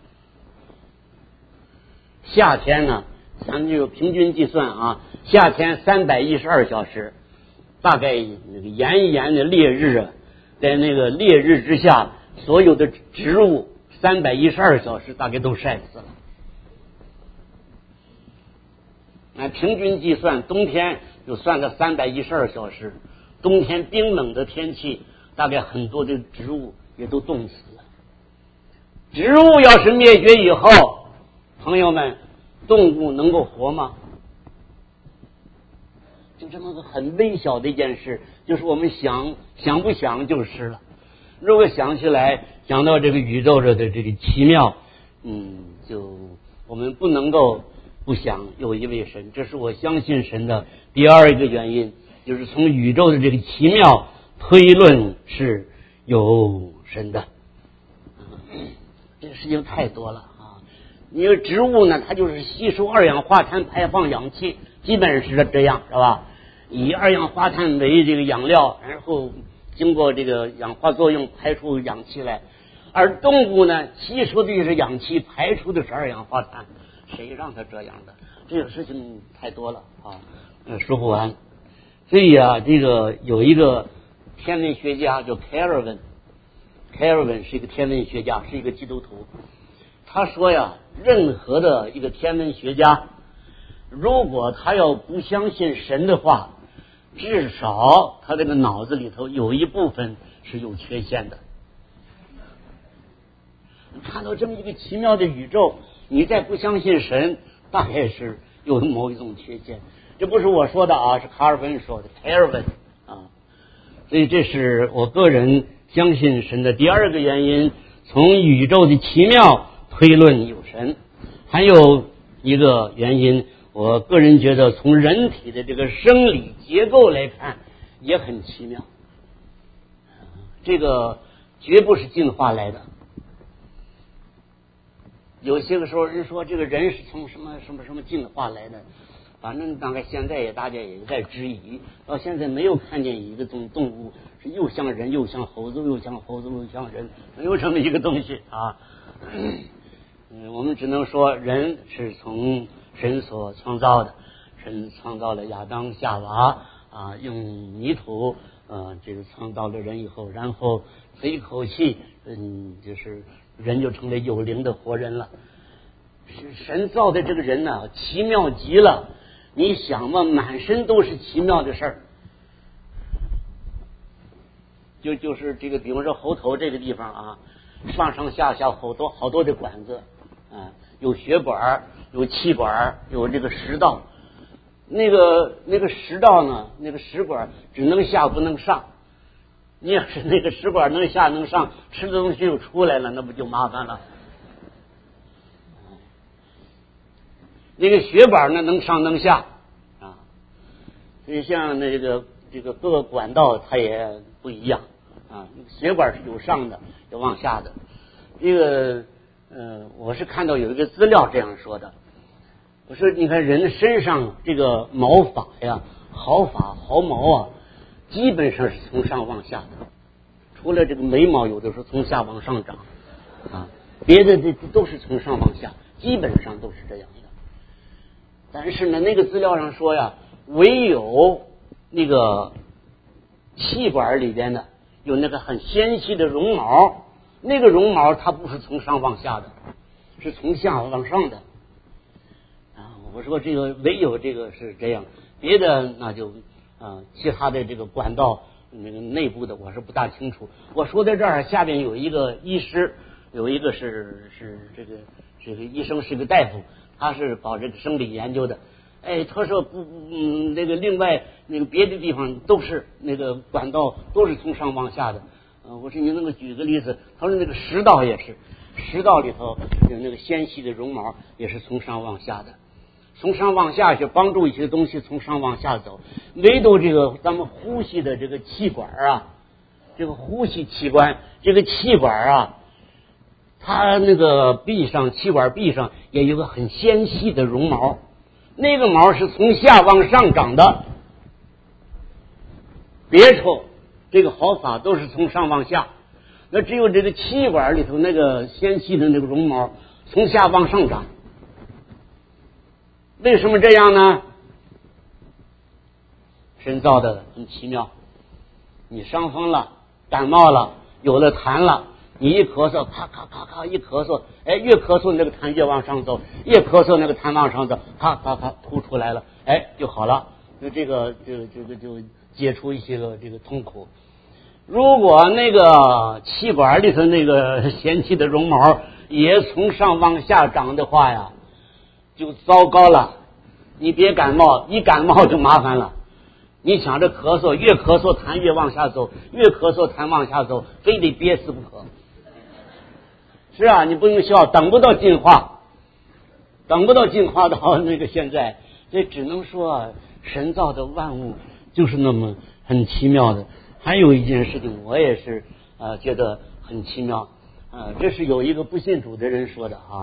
夏天呢，咱们就平均计算啊，夏天三百一十二小时，大概那个炎炎的烈日啊，在那个烈日之下，所有的植物三百一十二小时大概都晒死了。那平均计算，冬天就算个三百一十二小时，冬天冰冷的天气，大概很多的植物也都冻死了。植物要是灭绝以后，朋友们，动物能够活吗？就这么个很微小的一件事，就是我们想想不想就是了。如果想起来，想到这个宇宙的这个奇妙，嗯，就我们不能够不想有一位神，这是我相信神的第二一个原因，就是从宇宙的这个奇妙推论是有神的。这个事情太多了啊！你说植物呢，它就是吸收二氧化碳，排放氧气，基本是这样，是吧？ 以二氧化碳为这个养料，然后经过这个氧化作用排出氧气来，而动物呢吸收的是氧气，排出的是二氧化碳，谁让它这样的？这个事情太多了啊，呃，说不完。所以啊，这个有一个天文学家叫凯尔文，凯尔文是一个天文学家，是一个基督徒。他说呀，任何的一个天文学家，如果他要不相信神的话，至少他这个脑子里头有一部分是有缺陷的。看到这么一个奇妙的宇宙，你再不相信神，大概是有某一种缺陷。这不是我说的啊，是卡尔文说的，凯尔文啊。所以这是我个人相信神的第二个原因，从宇宙的奇妙推论有神。还有一个原因，我个人觉得从人体的这个生理结构来看也很奇妙，这个绝不是进化来的。有些个时候人说这个人是从什么什么什么进化来的，反正大概现在也大家也在质疑，到现在没有看见一个动动物是又像人又像猴子又像猴子又像人，没有这么一个东西啊。嗯，我们只能说人是从神所创造的，神创造了亚当夏娃啊，用泥土呃这个创造了人以后，然后这一口气嗯就是人就成了有灵的活人了。神造的这个人呢，奇妙极了。你想嘛，满身都是奇妙的事儿。就就是这个，比方说喉头这个地方啊，上上下下好多好多的管子啊，有血管，有气管，有这个食道。那个那个食道呢，那个食管只能下不能上。你要是那个食管能下能上，吃的东西又出来了，那不就麻烦了？那个血管呢，能上能下啊。所以像那个这个各个管道它也不一样啊。血管是有上的，有往下的。这个呃，我是看到有一个资料这样说的。我说，你看人身上这个毛发呀，毫发毫毛啊，基本上是从上往下的，除了这个眉毛有的时候从下往上长啊，别的这都是从上往下，基本上都是这样的。但是呢，那个资料上说呀，唯有那个气管里边的有那个很纤细的绒毛，那个绒毛它不是从上往下的，是从下往上的。啊，我说这个唯有这个是这样，别的那就啊，其他的这个管道那个内部的我是不大清楚。我说到这儿，下边有一个医师，有一个是是这个这个医生是个大夫。他是搞这个生理研究的，哎，他说不，嗯，那个另外那个别的地方都是那个管道都是从上往下的，呃，我说你能够举个例子？他说那个食道也是，食道里头有那个纤细的绒毛也是从上往下的，从上往下去帮助一些东西从上往下走，唯独这个咱们呼吸的这个气管啊，这个呼吸器官，这个气管啊。它那个壁上气管壁上也有个很纤细的绒毛，那个毛是从下往上长的，别处这个毫发都是从上往下，那只有这个气管里头那个纤细的那个绒毛从下往上长。为什么这样呢？神造的很奇妙，你伤风了，感冒了，有了痰了，你一咳嗽，咔咔咔咔一咳嗽，哎，越咳嗽那个痰越往上走，越咳嗽那个痰往上走，咔咔咔吐出来了，哎，就好了。就这个，这个，这个就解除一些个这个痛苦。如果那个气管里头那个纤细的绒毛也从上往下长的话呀，就糟糕了。你别感冒，一感冒就麻烦了。你想着咳嗽，越咳嗽痰越往下走，越咳嗽痰往下走，非得憋死不可。是啊，你不用笑，等不到进化，等不到进化到那个现在，这只能说啊，神造的万物就是那么很奇妙的。还有一件事情，我也是呃觉得很奇妙啊、呃，这是有一个不信主的人说的啊，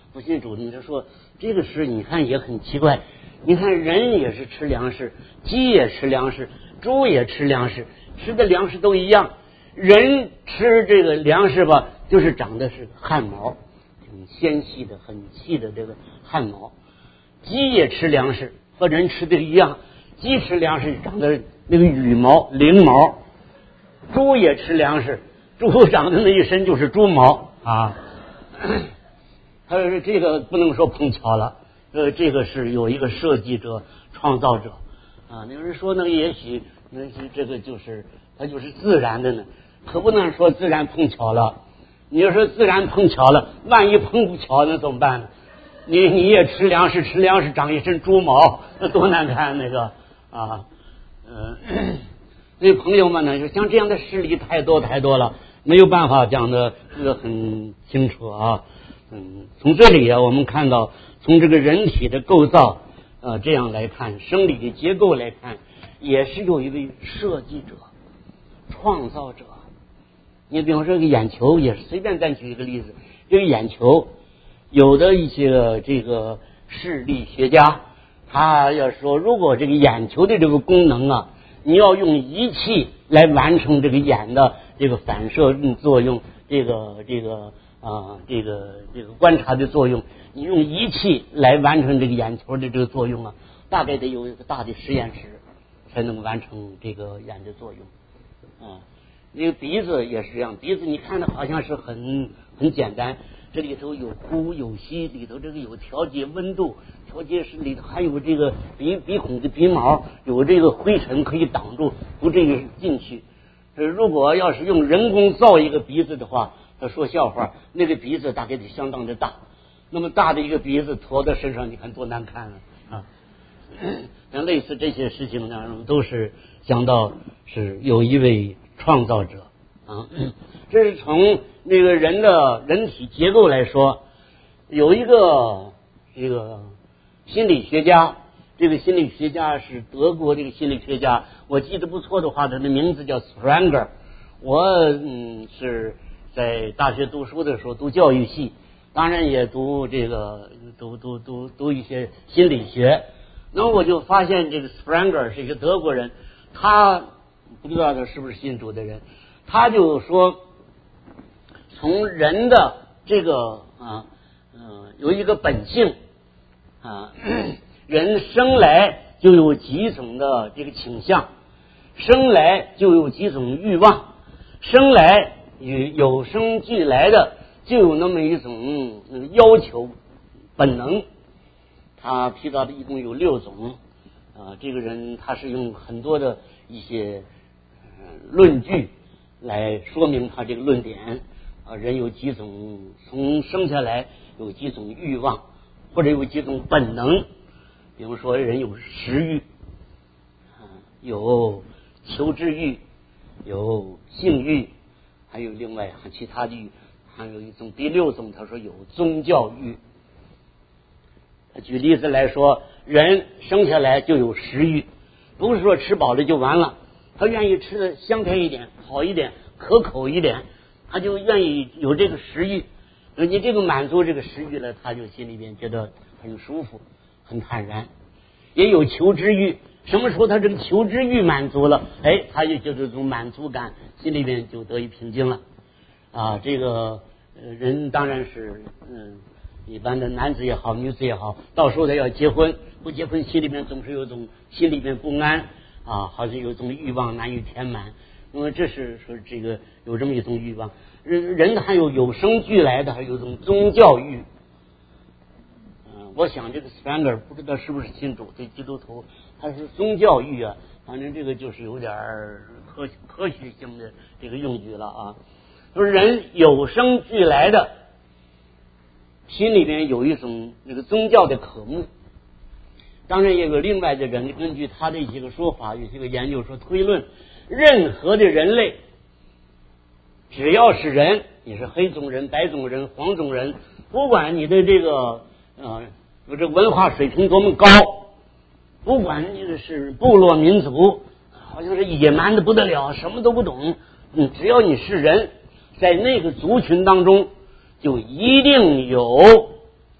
不信主的你就说这个事，你看也很奇怪。你看人也是吃粮食，鸡也吃粮食，猪也吃粮食，吃的粮食都一样。人吃这个粮食吧，就是长的是汗毛，挺纤细的、很细的这个汗毛。鸡也吃粮食，和人吃的一样。鸡吃粮食长的那个羽毛、翎毛，猪也吃粮食，猪长的那一身就是猪毛啊。他说这个不能说碰巧了，呃，这个是有一个设计者、创造者啊。有人说呢，也许那这个就是它就是自然的呢，可不能说自然碰巧了。你要说自然碰巧了，万一碰不巧那怎么办呢？你你也吃粮食，吃粮食长一身猪毛，那多难看那个啊！嗯、呃，所以朋友们呢，就像这样的事例太多太多了，没有办法讲的这个很清楚啊。嗯，从这里啊，我们看到从这个人体的构造呃这样来看，生理的结构来看，也是有一位设计者、创造者。你比方说这个眼球，也是随便咱举一个例子，这个眼球。有的一些这个视力学家，他要说，如果这个眼球的这个功能啊，你要用仪器来完成这个眼的这个反射作用，这个这个啊这个这个观察的作用，你用仪器来完成这个眼球的这个作用啊，大概得有一个大的实验室才能完成这个眼的作用啊。那个鼻子也是这样，鼻子你看的好像是很很简单。这里头有呼有吸，里头这个有调节温度，调节是里头还有这个鼻鼻孔的鼻毛，有这个灰尘可以挡住，不至于进去。呃，如果要是用人工造一个鼻子的话，他说笑话，那个鼻子大概得相当的大，那么大的一个鼻子驮在身上，你看多难看啊！啊，像类似这些事情呢，都是想到是有一位创造者啊，这是从那个人的人体结构来说，有一个这个心理学家，这个心理学家是德国这个心理学家，我记得不错的话，他的名字叫 Spranger。我嗯是在大学读书的时候读教育系，当然也读这个读读读读一些心理学。那么我就发现这个 Spranger 是一个德国人，他不知道他是不是信主的人，他就说。从人的这个啊，嗯、呃，有一个本性啊，人生来就有几种的这个倾向，生来就有几种欲望，生来与有生俱来的就有那么一种那个要求本能。他提到的一共有六种啊，这个人他是用很多的一些、呃、论据来说明他这个论点。啊，人有几种，从生下来有几种欲望，或者有几种本能。比如说，人有食欲，啊，有求知欲，有性欲，还有另外其他的欲，还有一种第六种，他说有宗教欲。举例子来说，人生下来就有食欲，不是说吃饱了就完了，他愿意吃的香甜一点、好一点、可口一点。他就愿意有这个食欲，你这个满足这个食欲了，他就心里边觉得很舒服、很坦然。也有求知欲，什么时候他这个求知欲满足了，哎，他就觉得这种满足感，心里边就得以平静了。啊，这个呃人当然是嗯，一般的男子也好，女子也好，到时候他要结婚，不结婚心里面总是有种心里边不安啊，好像有种欲望难以填满。那么这是说这个有这么一种欲望，人人还有有生俱来的，还有一种宗教欲。嗯，我想这个 Spranger 不知道是不是信主对基督徒，他是宗教欲啊，反正这个就是有点科科学性的这个用语了啊。就是人有生俱来的，心里面有一种那个宗教的渴慕。当然也有另外的人根据他的一些个说法，有些个研究说推论。任何的人类，只要是人，你是黑种人、白种人、黄种人，不管你的这个呃，有这文化水平多么高，不管你的是部落民族，好像是野蛮的不得了，什么都不懂，嗯，只要你是人，在那个族群当中，就一定有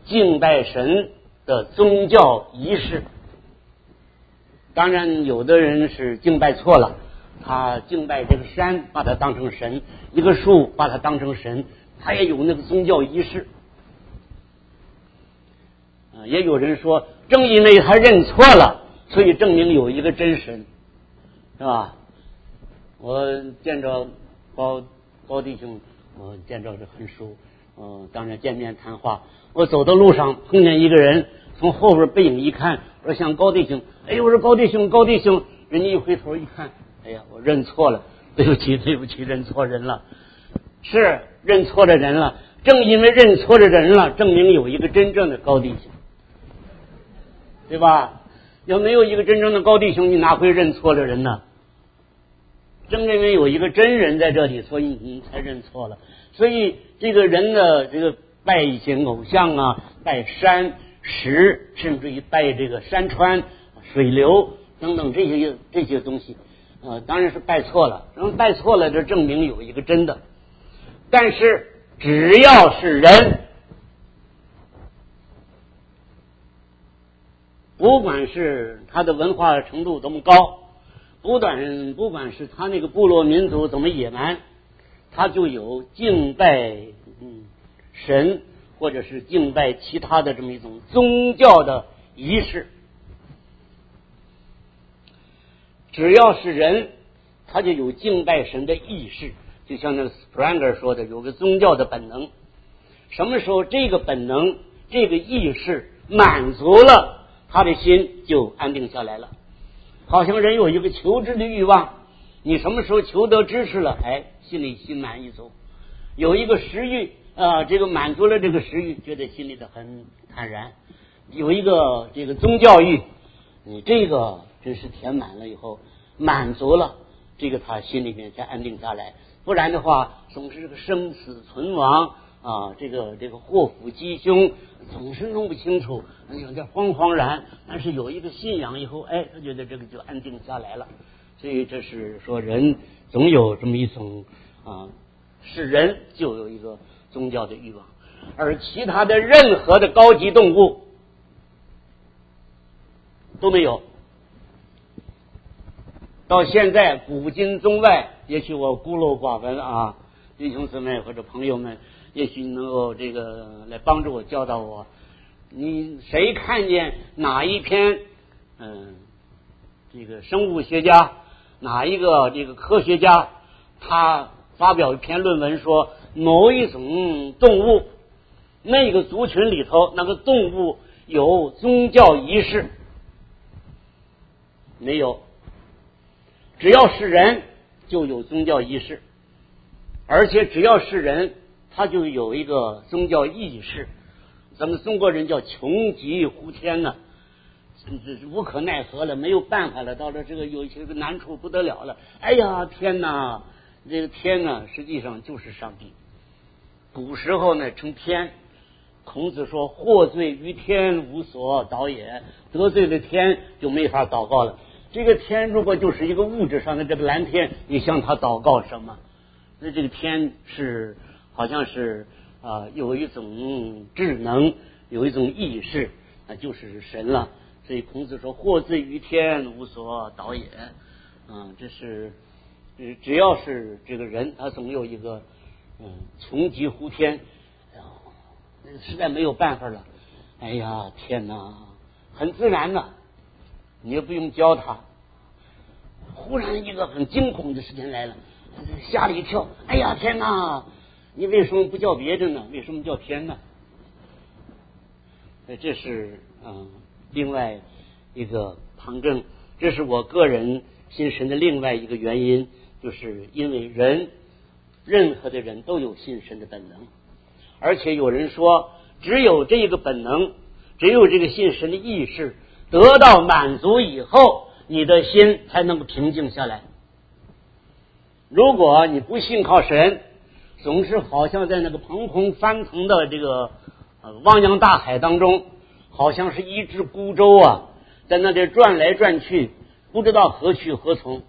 敬拜神的宗教仪式。当然有的人是敬拜错了，他敬拜这个山把它当成神，一个树把它当成神，他也有那个宗教仪式。啊，也有人说正因为他认错了，所以证明有一个真神，是吧？我见着高高弟兄，我见着是很熟，嗯、呃，当然见面谈话。我走到路上碰见一个人，从后边背影一看，我说像高弟兄，哎呦，我说高弟兄，高弟兄，人家一回头一看，哎呀，我认错了，对不起，对不起，认错人了，是认错了人了。正因为认错了人了，证明有一个真正的高弟兄，对吧？要没有一个真正的高弟兄，你哪会认错了人呢？正因为有一个真人在这里，所以你才认错了。所以这个人的这个拜一些偶像啊，拜山石，甚至于拜这个山川水流等等这些这些东西，呃，当然是拜错了。然后拜错了，这证明有一个真的。但是只要是人，不管是他的文化程度多么高，不管不管是他那个部落民族怎么野蛮，他就有敬拜嗯神或者是敬拜其他的这么一种宗教的仪式。只要是人，他就有敬拜神的意识，就像那个 Spranger 说的，有个宗教的本能。什么时候这个本能这个意识满足了，他的心就安定下来了。好像人有一个求知的欲望，你什么时候求得知识了，哎，心里心满意足。有一个食欲啊、呃，这个满足了这个食欲，觉得心里的很坦然。有一个这个宗教欲，你这个真是填满了以后，满足了，这个他心里面才安定下来。不然的话，总是这个生死存亡啊，这个这个祸福吉凶，总是弄不清楚，有点慌慌然。但是有一个信仰以后，哎，他觉得这个就安定下来了。所以这是说，人总有这么一种啊，是人就有一个宗教的欲望，而其他的任何的高级动物都没有。到现在古今中外，也许我孤陋寡闻啊，弟兄姊妹或者朋友们，也许能够这个来帮助我教导我。你谁看见哪一篇嗯这个生物学家，哪一个这个科学家，他发表一篇论文说某一种动物，那个族群里头那个动物有宗教仪式？没有。只要是人就有宗教仪式，而且只要是人他就有一个宗教意识。咱们中国人叫穷极乎天呢，这是无可奈何了，没有办法了，到了这个有一些个难处不得了了。哎呀天哪，这个天呢实际上就是上帝。古时候呢称天，孔子说获罪于天无所祷也，得罪了天就没法祷告了。这个天如果就是一个物质上的这个蓝天，你向他祷告什么？那这个天是好像是啊、呃、有一种智能，有一种意识啊、呃，就是神了。所以孔子说获罪于天无所祷也。嗯、呃，这是只要是这个人，他总有一个嗯穷极乎天，实在没有办法了。哎呀天哪，很自然的。你也不用教他，忽然一个很惊恐的事情来了，吓了一跳。哎呀天哪，你为什么不叫别的呢？为什么叫天呢？这是嗯另外一个旁证，这是我个人信神的另外一个原因，就是因为人任何的人都有信神的本能，而且有人说只有这个本能，只有这个信神的意识得到满足以后，你的心才能够平静下来。如果你不信靠神，总是好像在那个腾空翻腾的这个呃汪洋大海当中，好像是一只孤舟啊，在那里转来转去，不知道何去何从。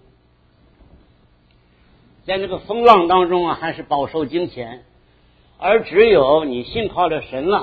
在那个风浪当中啊，还是饱受惊险。而只有你信靠着神了，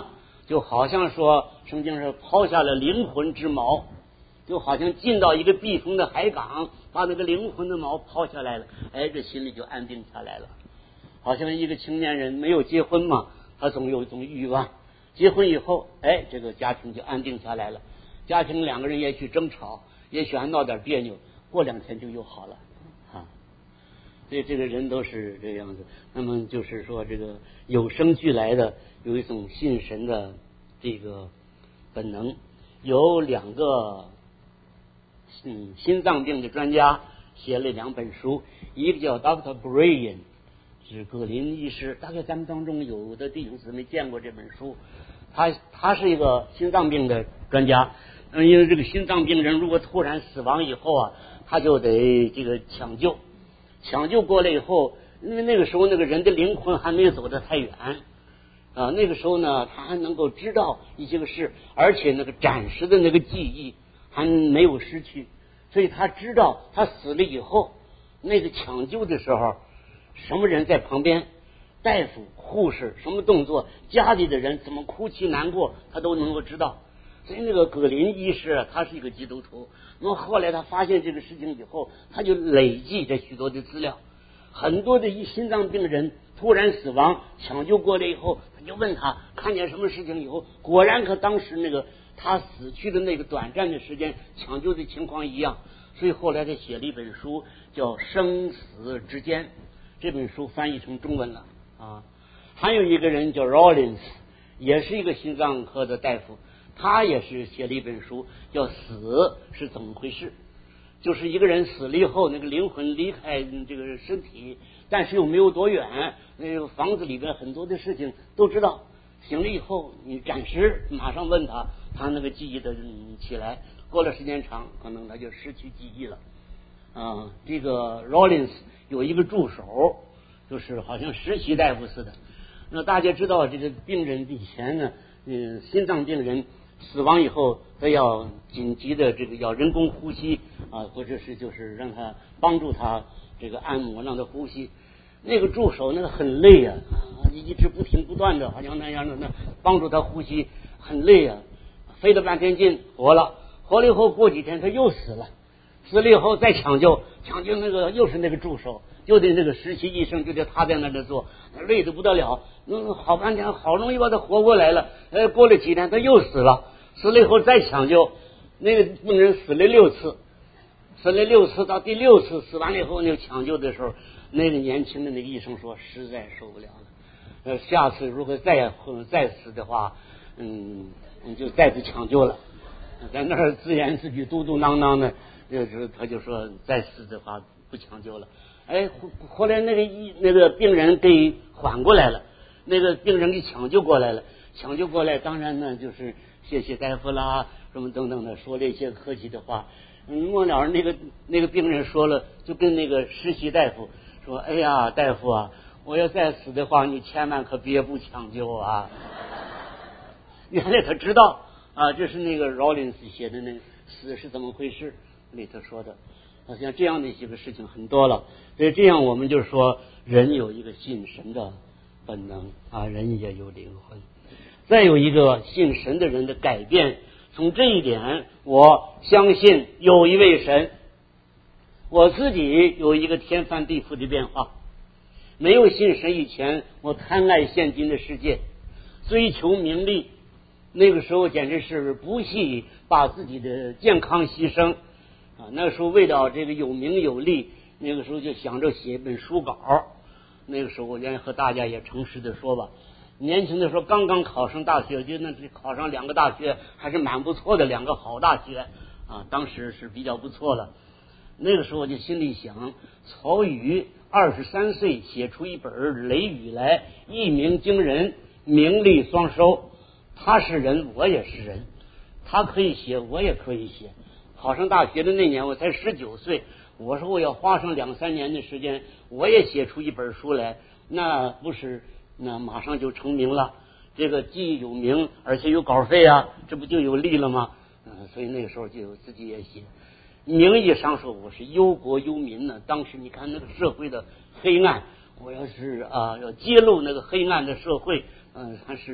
就好像说圣经是抛下了灵魂之锚，就好像进到一个避风的海港，把那个灵魂的锚抛下来了，哎，这心里就安定下来了。好像一个青年人没有结婚嘛，他总有一种欲望，结婚以后，哎，这个家庭就安定下来了。家庭两个人也许争吵，也许还闹点别扭，过两天就又好了啊。所以这个人都是这样子。那么就是说，这个与生俱来的有一种信神的这个本能。有两个嗯心脏病的专家写了两本书，一个叫 Doctor Brian， 是葛林医师，大概咱们当中有的弟兄姊妹见过这本书。他他是一个心脏病的专家，嗯，因为这个心脏病人如果突然死亡以后啊，他就得这个抢救，抢救过来以后，因为那个时候那个人的灵魂还没有走得太远啊，那个时候呢，他还能够知道一些个事，而且那个暂时的那个记忆还没有失去，所以他知道他死了以后，那个抢救的时候，什么人在旁边，大夫、护士什么动作，家里的人怎么哭泣难过，他都能够知道。所以那个葛林医师他是一个基督徒，那么后来他发现这个事情以后，他就累计这许多的资料，很多的一心脏病人突然死亡，抢救过来以后，他就问他看见什么事情以后，果然和当时那个他死去的那个短暂的时间抢救的情况一样。所以后来他写了一本书叫《生死之间》，这本书翻译成中文了啊。还有一个人叫 Rollins， 也是一个心脏科的大夫，他也是写了一本书叫《死是怎么回事》，就是一个人死了以后，那个灵魂离开这个身体，但是又没有多远，那个房子里边很多的事情都知道。醒了以后，你暂时马上问他，他那个记忆的起来，过了时间长，可能他就失去记忆了。啊，这个 Rollins 有一个助手，就是好像实习大夫似的。那大家知道，这个病人以前呢，嗯，心脏病人死亡以后，他要紧急的这个要人工呼吸啊，或者是就是让他帮助他这个按摩，让他呼吸。那个助手那个很累啊，一直不停不断的，好像那样的那帮助他呼吸，很累啊，费了半天劲活了，活了以后过几天他又死了，死了以后再抢救，抢救那个又是那个助手，就得那个实习医生就得他在那里做，累得不得了，嗯，好半天好容易把他活过来了，呃，过了几天他又死了，死了以后再抢救，那个病人死了六次，死了六次，到第六次死完了以后，那个抢救的时候，那个年轻的那个医生说实在受不了了，呃，下次如果再再死的话，嗯，你就再次抢救了，在那儿自言自语嘟嘟囔囔的，那时候他就说再死的话不抢救了。哎，后来那个医那个病人给缓过来了，那个病人给抢救过来了，抢救过来当然呢就是谢谢大夫啦什么等等的，说了一些客气的话。嗯，末了那个那个病人说了，就跟那个实习大夫说：“哎呀，大夫啊，我要再死的话，你千万可别不抢救啊！”原来他知道啊，这是那个 Rollins 写的那个死是怎么回事里头说的。好像这样的一些个事情很多了，所以这样我们就说人有一个信神的本能啊，人也有灵魂。再有一个信神的人的改变，从这一点我相信有一位神，我自己有一个天翻地覆的变化。没有信神以前，我贪爱现今的世界，追求名利，那个时候简直是不惜把自己的健康牺牲啊！那个时候为了这个有名有利，那个时候就想着写一本书稿。那个时候我愿意和大家也诚实的说吧，年轻的时候刚刚考上大学，就那考上两个大学还是蛮不错的，两个好大学啊，当时是比较不错了。那个时候我就心里想，曹禺二十三岁写出一本《雷雨》来，一鸣惊人，名利双收。他是人，我也是人，他可以写，我也可以写。考上大学的那年我才十九岁，我说我要花上两三年的时间，我也写出一本书来，那不是那马上就成名了。这个既有名，而且有稿费啊，这不就有利了吗？嗯，所以那个时候就有自己也写。名义上说我是忧国忧民呢，当时你看那个社会的黑暗，我要是啊要揭露那个黑暗的社会，嗯，还是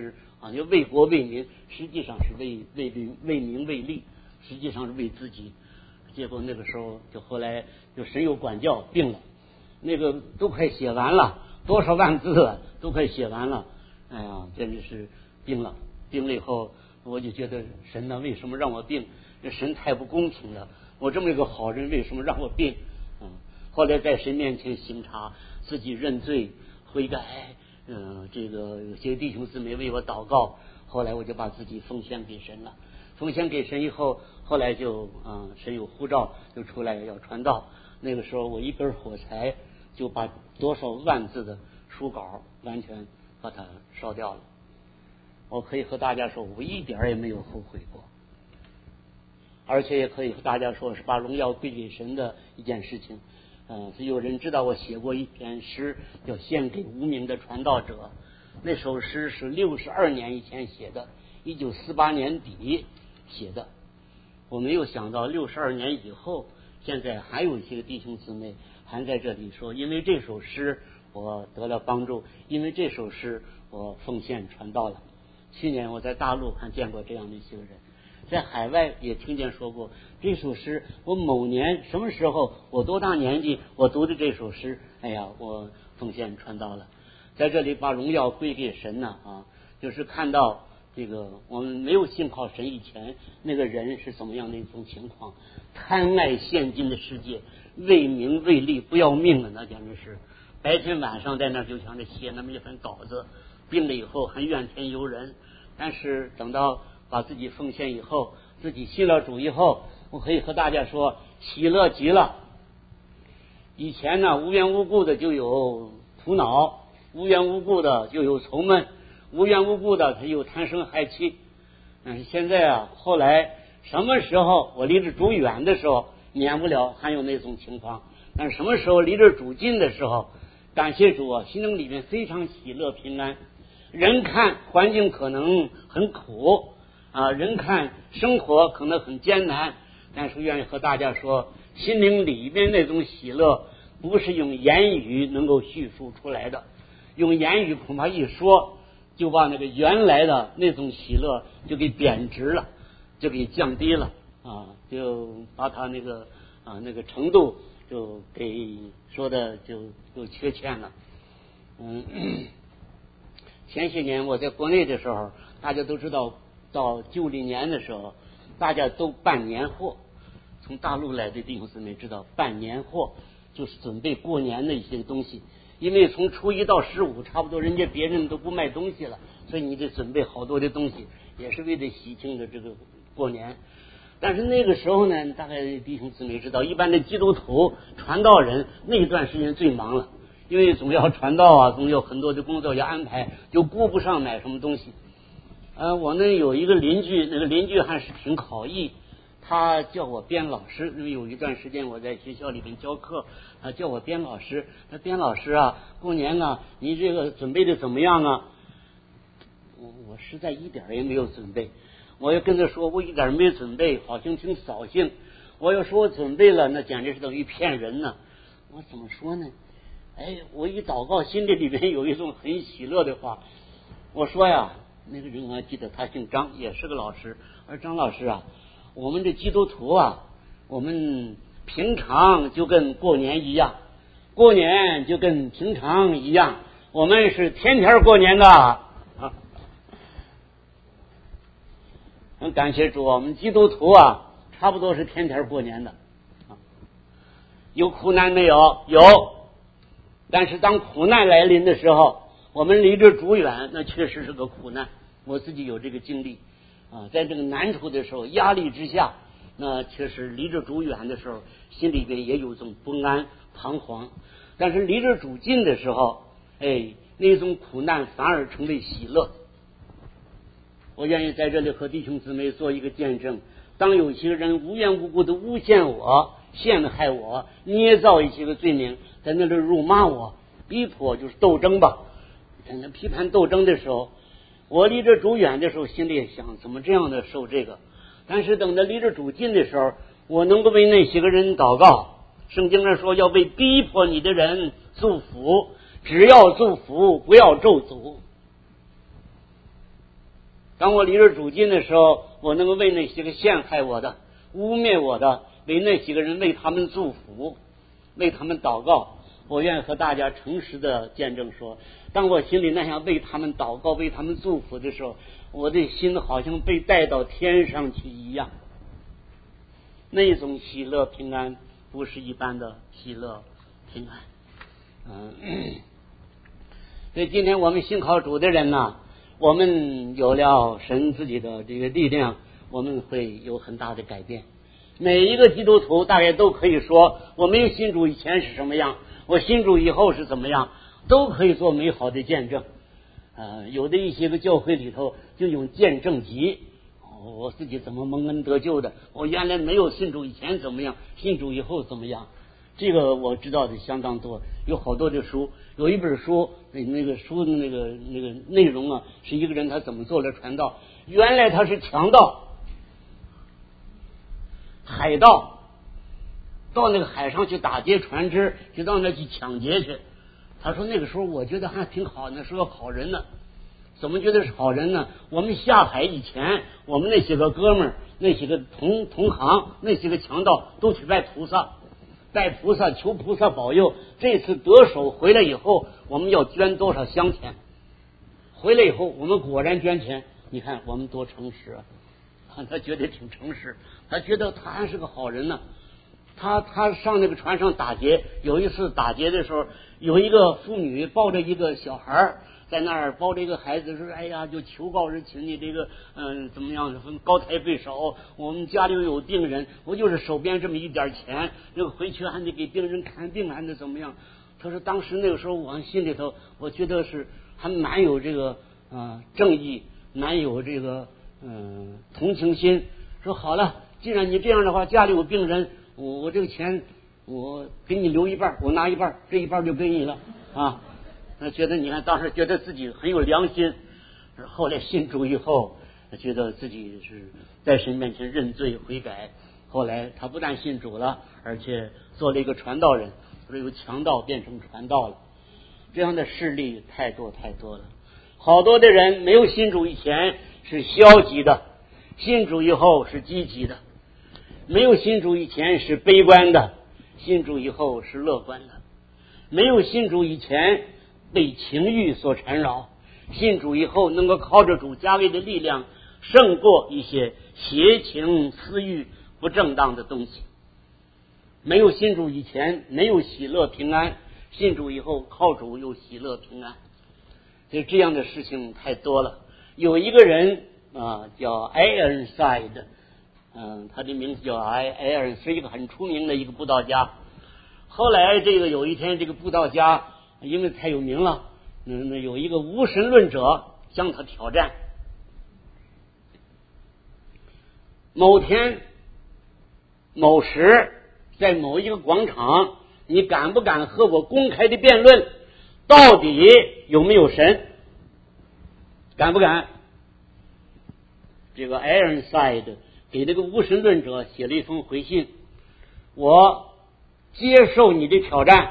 啊，就为国为民，实际上是为为民为民为利，实际上是为自己。结果那个时候就后来就神有管教，病了，那个都快写完了，多少万字啊，都快写完了。哎呀，真的是病了，病了以后，我就觉得神呢，为什么让我病？这神太不公平了！我这么一个好人，为什么让我病？嗯，后来在神面前省察，自己认罪悔改，嗯、呃，这个有些弟兄姊妹为我祷告，后来我就把自己奉献给神了。奉献给神以后，后来就啊、呃，神有呼召，就出来要传道。那个时候我一根火柴就把多少万字的书稿完全把它烧掉了。我可以和大家说，我一点也没有后悔过，而且也可以和大家说是把荣耀归给神的一件事情。嗯、呃，有人知道我写过一篇诗，叫《献给无名的传道者》。那首诗是六十二年以前写的，一九四八年底写的。我没有想到六十二年以后，现在还有一些弟兄姊妹还在这里说，因为这首诗我得了帮助，因为这首诗我奉献传道了。去年我在大陆还见过这样的一些人，在海外也听见说过这首诗。我某年什么时候，我多大年纪，我读的这首诗，哎呀，我奉献传道了。在这里把荣耀归给神呢啊，就是看到这个我们没有信靠神以前，那个人是怎么样的一种情况，贪爱现今的世界，为名为利不要命了，那简直是白天晚上在那就想着写那么一份稿子，病了以后还怨天尤人。但是等到把自己奉献以后，自己信了主以后，我可以和大家说，喜乐极了。以前呢，无缘无故的就有苦恼，无缘无故的就有愁闷，无缘无故的他有贪生害气。但是现在啊，后来什么时候我离着主远的时候，免不了还有那种情况。但是什么时候离着主近的时候，感谢主啊，心灵里面非常喜乐平安。人看环境可能很苦啊，人看生活可能很艰难，但是愿意和大家说，心灵里面那种喜乐不是用言语能够叙述出来的，用言语恐怕一说就把那个原来的那种喜乐就给贬值了，就给降低了啊，就把它那个啊那个程度就给说的就就缺欠了。嗯，前些年我在国内的时候，大家都知道，到旧历年的时候，大家都办年货。从大陆来的弟兄姊妹知道，办年货就是准备过年的一些东西。因为从初一到十五，差不多人家别人都不卖东西了，所以你得准备好多的东西，也是为了喜庆的这个过年。但是那个时候呢，大概弟兄姊妹知道，一般的基督徒传道人那一段时间最忙了，因为总要传道啊，总有很多的工作要安排，就顾不上买什么东西。呃，我呢有一个邻居，那个邻居还是挺好意，他叫我边老师，因为有一段时间我在学校里面教课，他叫我边老师。他边老师啊，过年啊，你这个准备的怎么样啊？我我实在一点也没有准备。我要跟他说我一点没准备，好像挺扫兴。我要说我准备了，那简直是等于骗人呢。我怎么说呢？哎，我一祷告，心里里面有一种很喜乐的话。我说呀，那个人我还记得，他姓张，也是个老师。而张老师啊，我们这基督徒啊，我们平常就跟过年一样，过年就跟平常一样，我们是天天过年的啊。很感谢主，我们基督徒啊，差不多是天天过年的。有苦难没有？有。但是当苦难来临的时候，我们离着主远，那确实是个苦难。我自己有这个经历啊，在这个难处的时候，压力之下，那确实离着主远的时候，心里边也有一种不安、彷徨。但是离着主近的时候，哎，那种苦难反而成为喜乐。我愿意在这里和弟兄姊妹做一个见证：当有些人无缘无故的诬陷我、陷害我、捏造一些个罪名，在那里辱骂我、逼迫，就是斗争吧。在那批判斗争的时候，我离着主远的时候，心里想怎么这样的受这个。但是等到离着主近的时候，我能够为那些个人祷告。圣经上说要为逼迫你的人祝福，只要祝福，不要咒诅。 当我离着主近的时候，我能够为那些个陷害我的、污蔑我的，为那几个人为他们祝福，为他们祷告。我愿意和大家诚实的见证说，当我心里那样为他们祷告、为他们祝福的时候，我的心好像被带到天上去一样。那种喜乐平安不是一般的喜乐平安。嗯，所以今天我们信靠主的人呢，我们有了神自己的这个力量，我们会有很大的改变。每一个基督徒大概都可以说，我没有信主以前是什么样，我信主以后是怎么样，都可以做美好的见证。呃，有的一些个教会里头就用见证集，我自己怎么蒙恩得救的，我原来没有信主以前怎么样，信主以后怎么样，这个我知道的相当多，有好多的书。有一本书，那个书的那个那个内容啊，是一个人他怎么做了传道，原来他是强盗、海盗，到那个海上去打劫船只，就到那去抢劫去。他说那个时候我觉得还挺好，那是个好人呢。怎么觉得是好人呢？我们下海以前，我们那些个哥们儿、那些个同同行、那些个强盗都去拜菩萨，拜菩萨求菩萨保佑。这次得手回来以后，我们要捐多少香钱？回来以后，我们果然捐钱。你看我们多诚实啊！他觉得挺诚实，他觉得他还是个好人呢。他他上那个船上打劫，有一次打劫的时候，有一个妇女抱着一个小孩在那儿，抱着一个孩子说：“哎呀，就求告人，请你这个嗯怎么样高抬贵手，我们家里有病人，我就是手边这么一点钱，这个回去还得给病人看病，还得怎么样？”他说当时那个时候我心里头，我觉得是还蛮有这个呃正义，蛮有这个嗯同情心。说好了，既然你这样的话，家里有病人，我我这个钱我给你留一半，我拿一半，这一半就给你了啊。他觉得你看当时觉得自己很有良心，后来信主以后觉得自己是在神面前认罪悔改，后来他不但信主了，而且做了一个传道人，由强盗变成传道了。这样的事例太多太多了。好多的人没有信主以前是消极的，信主以后是积极的；没有信主以前是悲观的，信主以后是乐观的；没有信主以前被情欲所缠绕，信主以后能够靠着主加给的力量胜过一些邪情私欲不正当的东西。没有信主以前没有喜乐平安，信主以后靠主有喜乐平安。所以这样的事情太多了。有一个人啊叫 Ironside， 嗯，他的名字叫 Ironside， 是一个很出名的一个布道家。后来这个有一天这个布道家因为太有名了，嗯，有一个无神论者向他挑战。某天某时在某一个广场，你敢不敢和我公开的辩论到底有没有神？敢不敢？这个 Ironside 给这个无神论者写了一封回信，我接受你的挑战，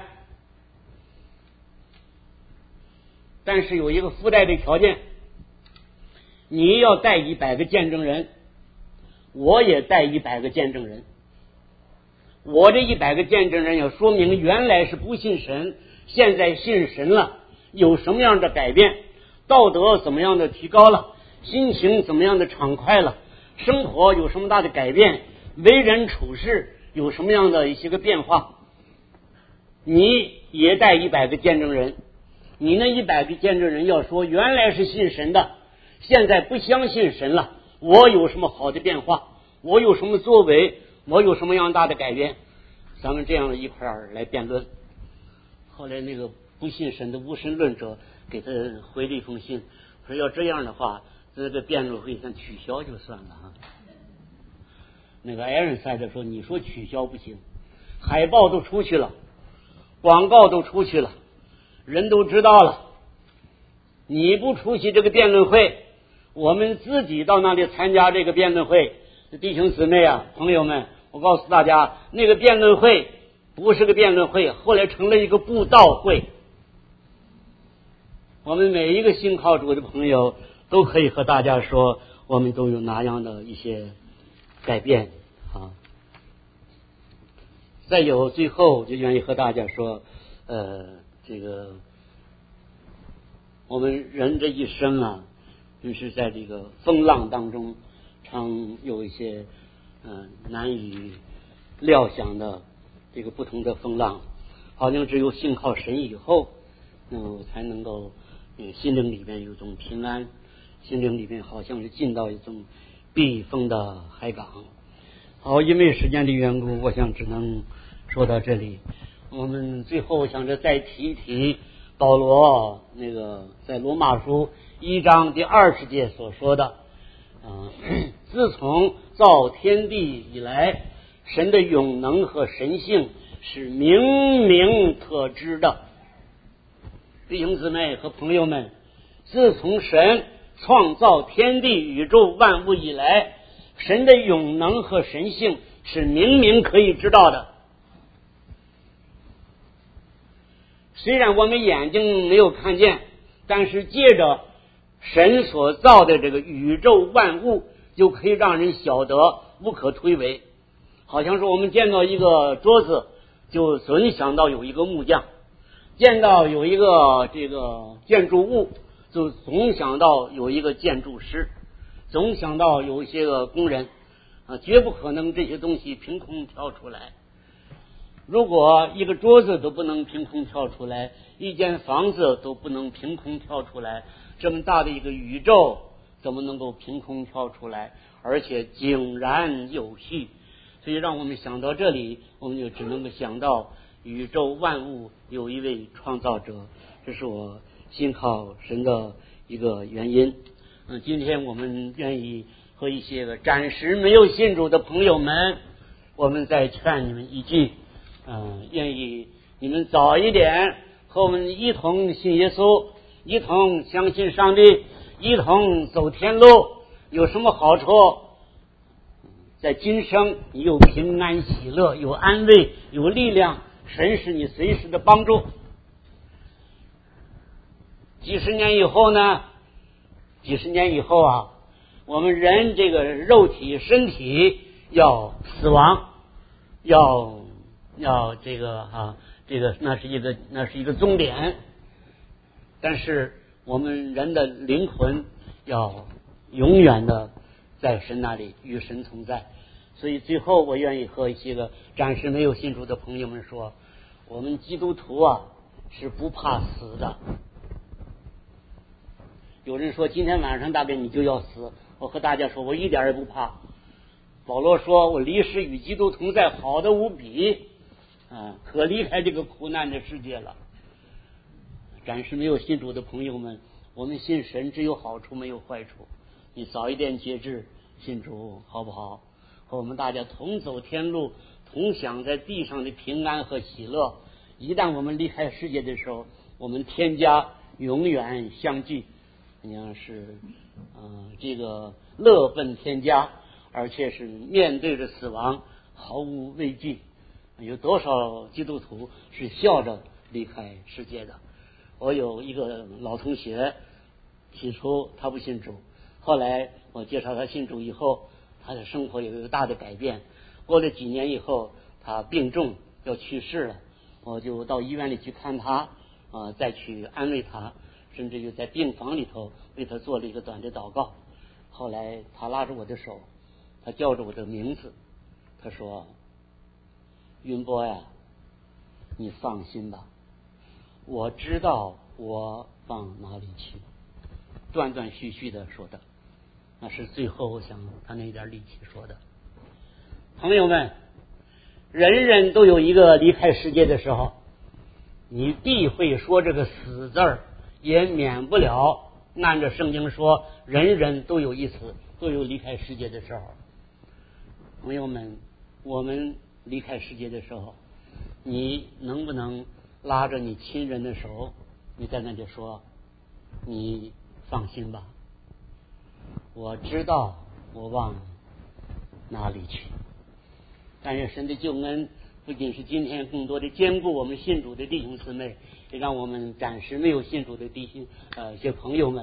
但是有一个附带的条件，你要带一百个见证人，我也带一百个见证人。我这一百个见证人要说明原来是不信神，现在信神了，有什么样的改变，道德怎么样的提高了，心情怎么样的畅快了，生活有什么大的改变，为人处事有什么样的一些个变化。你也带一百个见证人，你那一百个见证人要说原来是信神的，现在不相信神了，我有什么好的变化，我有什么作为，我有什么样大的改变，咱们这样一块儿来辩论。后来那个不信神的无神论者给他回了一封信，说要这样的话，这个辩论会先取消就算了啊。那个艾伦赛德说，你说取消不行，海报都出去了，广告都出去了，人都知道了，你不出席这个辩论会，我们自己到那里参加这个辩论会。弟兄姊妹啊，朋友们，我告诉大家，那个辩论会不是个辩论会，后来成了一个布道会。我们每一个信靠主的朋友都可以和大家说，我们都有哪样的一些改变啊。再有最后就愿意和大家说，呃，这个我们人这一生啊，就是在这个风浪当中，常有一些嗯、呃、难以料想的这个不同的风浪，好像只有信靠神以后，嗯，才能够嗯心灵里面有一种平安，心灵里面好像是进到一种避风的海港。好，因为时间的缘故，我想只能说到这里。我们最后想着再提一提保罗那个在罗马书一章第二十节所说的，嗯、呃，自从造天地以来，神的永能和神性是明明可知的。弟兄姊妹和朋友们，自从神创造天地宇宙万物以来，神的永能和神性是明明可以知道的。虽然我们眼睛没有看见，但是借着神所造的这个宇宙万物，就可以让人晓得无可推诿。好像是我们见到一个桌子，就总想到有一个木匠；见到有一个这个建筑物，就总想到有一个建筑师，总想到有一些个工人啊，绝不可能这些东西凭空跳出来。如果一个桌子都不能凭空跳出来，一间房子都不能凭空跳出来，这么大的一个宇宙怎么能够凭空跳出来，而且井然有序？所以让我们想到这里，我们就只能够想到宇宙万物有一位创造者，这是我信靠神的一个原因。嗯，今天我们愿意和一些个暂时没有信主的朋友们，我们再劝你们一句，嗯，愿意你们早一点和我们一同信耶稣，一同相信上帝，一同走天路。有什么好处？在今生你有平安喜乐，有安慰，有力量，神是你随时的帮助。几十年以后呢？几十年以后啊，我们人这个肉体身体要死亡，要要这个啊，这个那是一个那是一个终点。但是我们人的灵魂要永远的在神那里与神同在。所以最后我愿意和一些个暂时没有信主的朋友们说，我们基督徒啊是不怕死的。有人说今天晚上大概你就要死，我和大家说我一点也不怕。保罗说我离世与基督同在，好的无比啊，可离开这个苦难的世界了。暂时没有信主的朋友们，我们信神只有好处没有坏处，你早一点节制信主好不好？和我们大家同走天路，同享在地上的平安和喜乐。一旦我们离开世界的时候，我们天家永远相聚，你看是呃这个乐奔天家，而且是面对着死亡毫无畏惧。有多少基督徒是笑着离开世界的？我有一个老同学，起初他不信主，后来我介绍他信主以后，他的生活有一个大的改变。过了几年以后，他病重要去世了，我就到医院里去看他啊、呃，再去安慰他，甚至就在病房里头为他做了一个短的祷告。后来他拉着我的手，他叫着我的名字，他说：“云波呀，你放心吧，我知道我往哪里去。”断断续续的说的，那是最后我想他那点力气说的。朋友们，人人都有一个离开世界的时候，你必会说这个死字儿，也免不了按着圣经说，人人都有一死，都有离开世界的时候。朋友们，我们离开世界的时候，你能不能拉着你亲人的手，你在那里说，你放心吧，我知道我往哪里去。但愿神的救恩不仅是今天更多的兼顾我们信主的弟兄姊妹，也让我们暂时没有信主的弟兄呃一些朋友们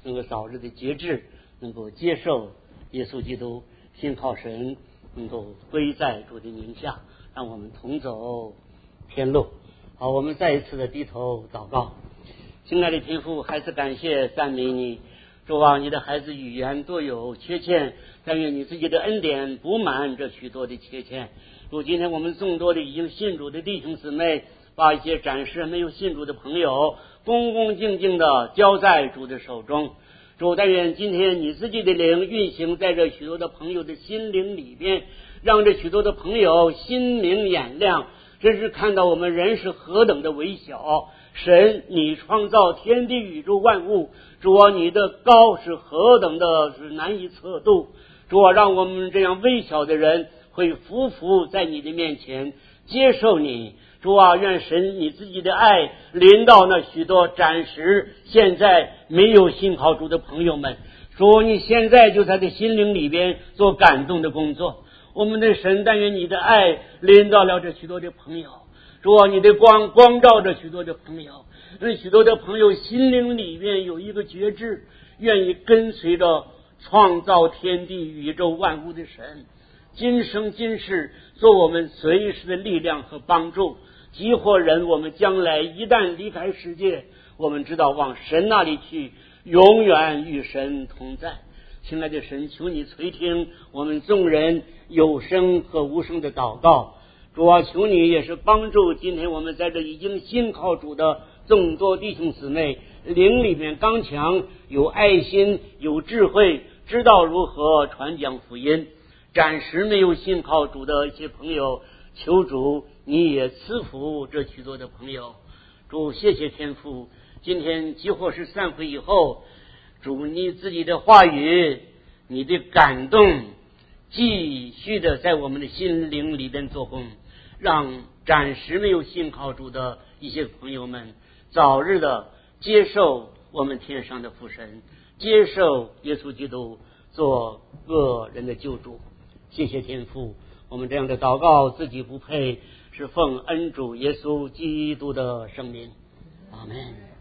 能够早日的节制，能够接受耶稣基督，信靠神，能够归在主的名下，让我们同走天路。好，我们再一次的低头祷告。亲爱的天父，还是感谢赞美你，主啊，你的孩子语言多有缺陷，但愿你自己的恩典补满这许多的缺陷。主，今天我们众多的已经信主的弟兄姊妹，把一些暂时没有信主的朋友恭恭敬敬的交在主的手中。主，但愿今天你自己的灵运行在这许多的朋友的心灵里边，让这许多的朋友心明眼亮，真是看到我们人是何等的微小。神，你创造天地宇宙万物，主啊，你的高是何等的是难以测度。主啊，让我们这样微小的人会匍匐在你的面前，接受你。主啊，愿神你自己的爱临到那许多暂时现在没有信靠主的朋友们。主，你现在就在这心灵里边做感动的工作。我们的神，但愿你的爱临到了这许多的朋友。主啊，你的光光照着许多的朋友，让许多的朋友心灵里面有一个觉知，愿意跟随着创造天地宇宙万物的神，今生今世做我们随时的力量和帮助。激活人，我们将来一旦离开世界，我们知道往神那里去，永远与神同在。亲爱的神，求你垂听我们众人有声和无声的祷告。主啊，求你也是帮助今天我们在这已经信靠主的众多弟兄姊妹，灵里面刚强，有爱心，有智慧，知道如何传讲福音。暂时没有信靠主的一些朋友，求主你也赐福这许多的朋友。主，谢谢天父，今天几乎是散会以后，主你自己的话语，你的感动继续的在我们的心灵里边做工，让暂时没有信靠主的一些朋友们早日的接受我们天上的父神，接受耶稣基督做个人的救主。谢谢天父，我们这样的祷告自己不配，是奉恩主耶稣基督的圣名，阿们。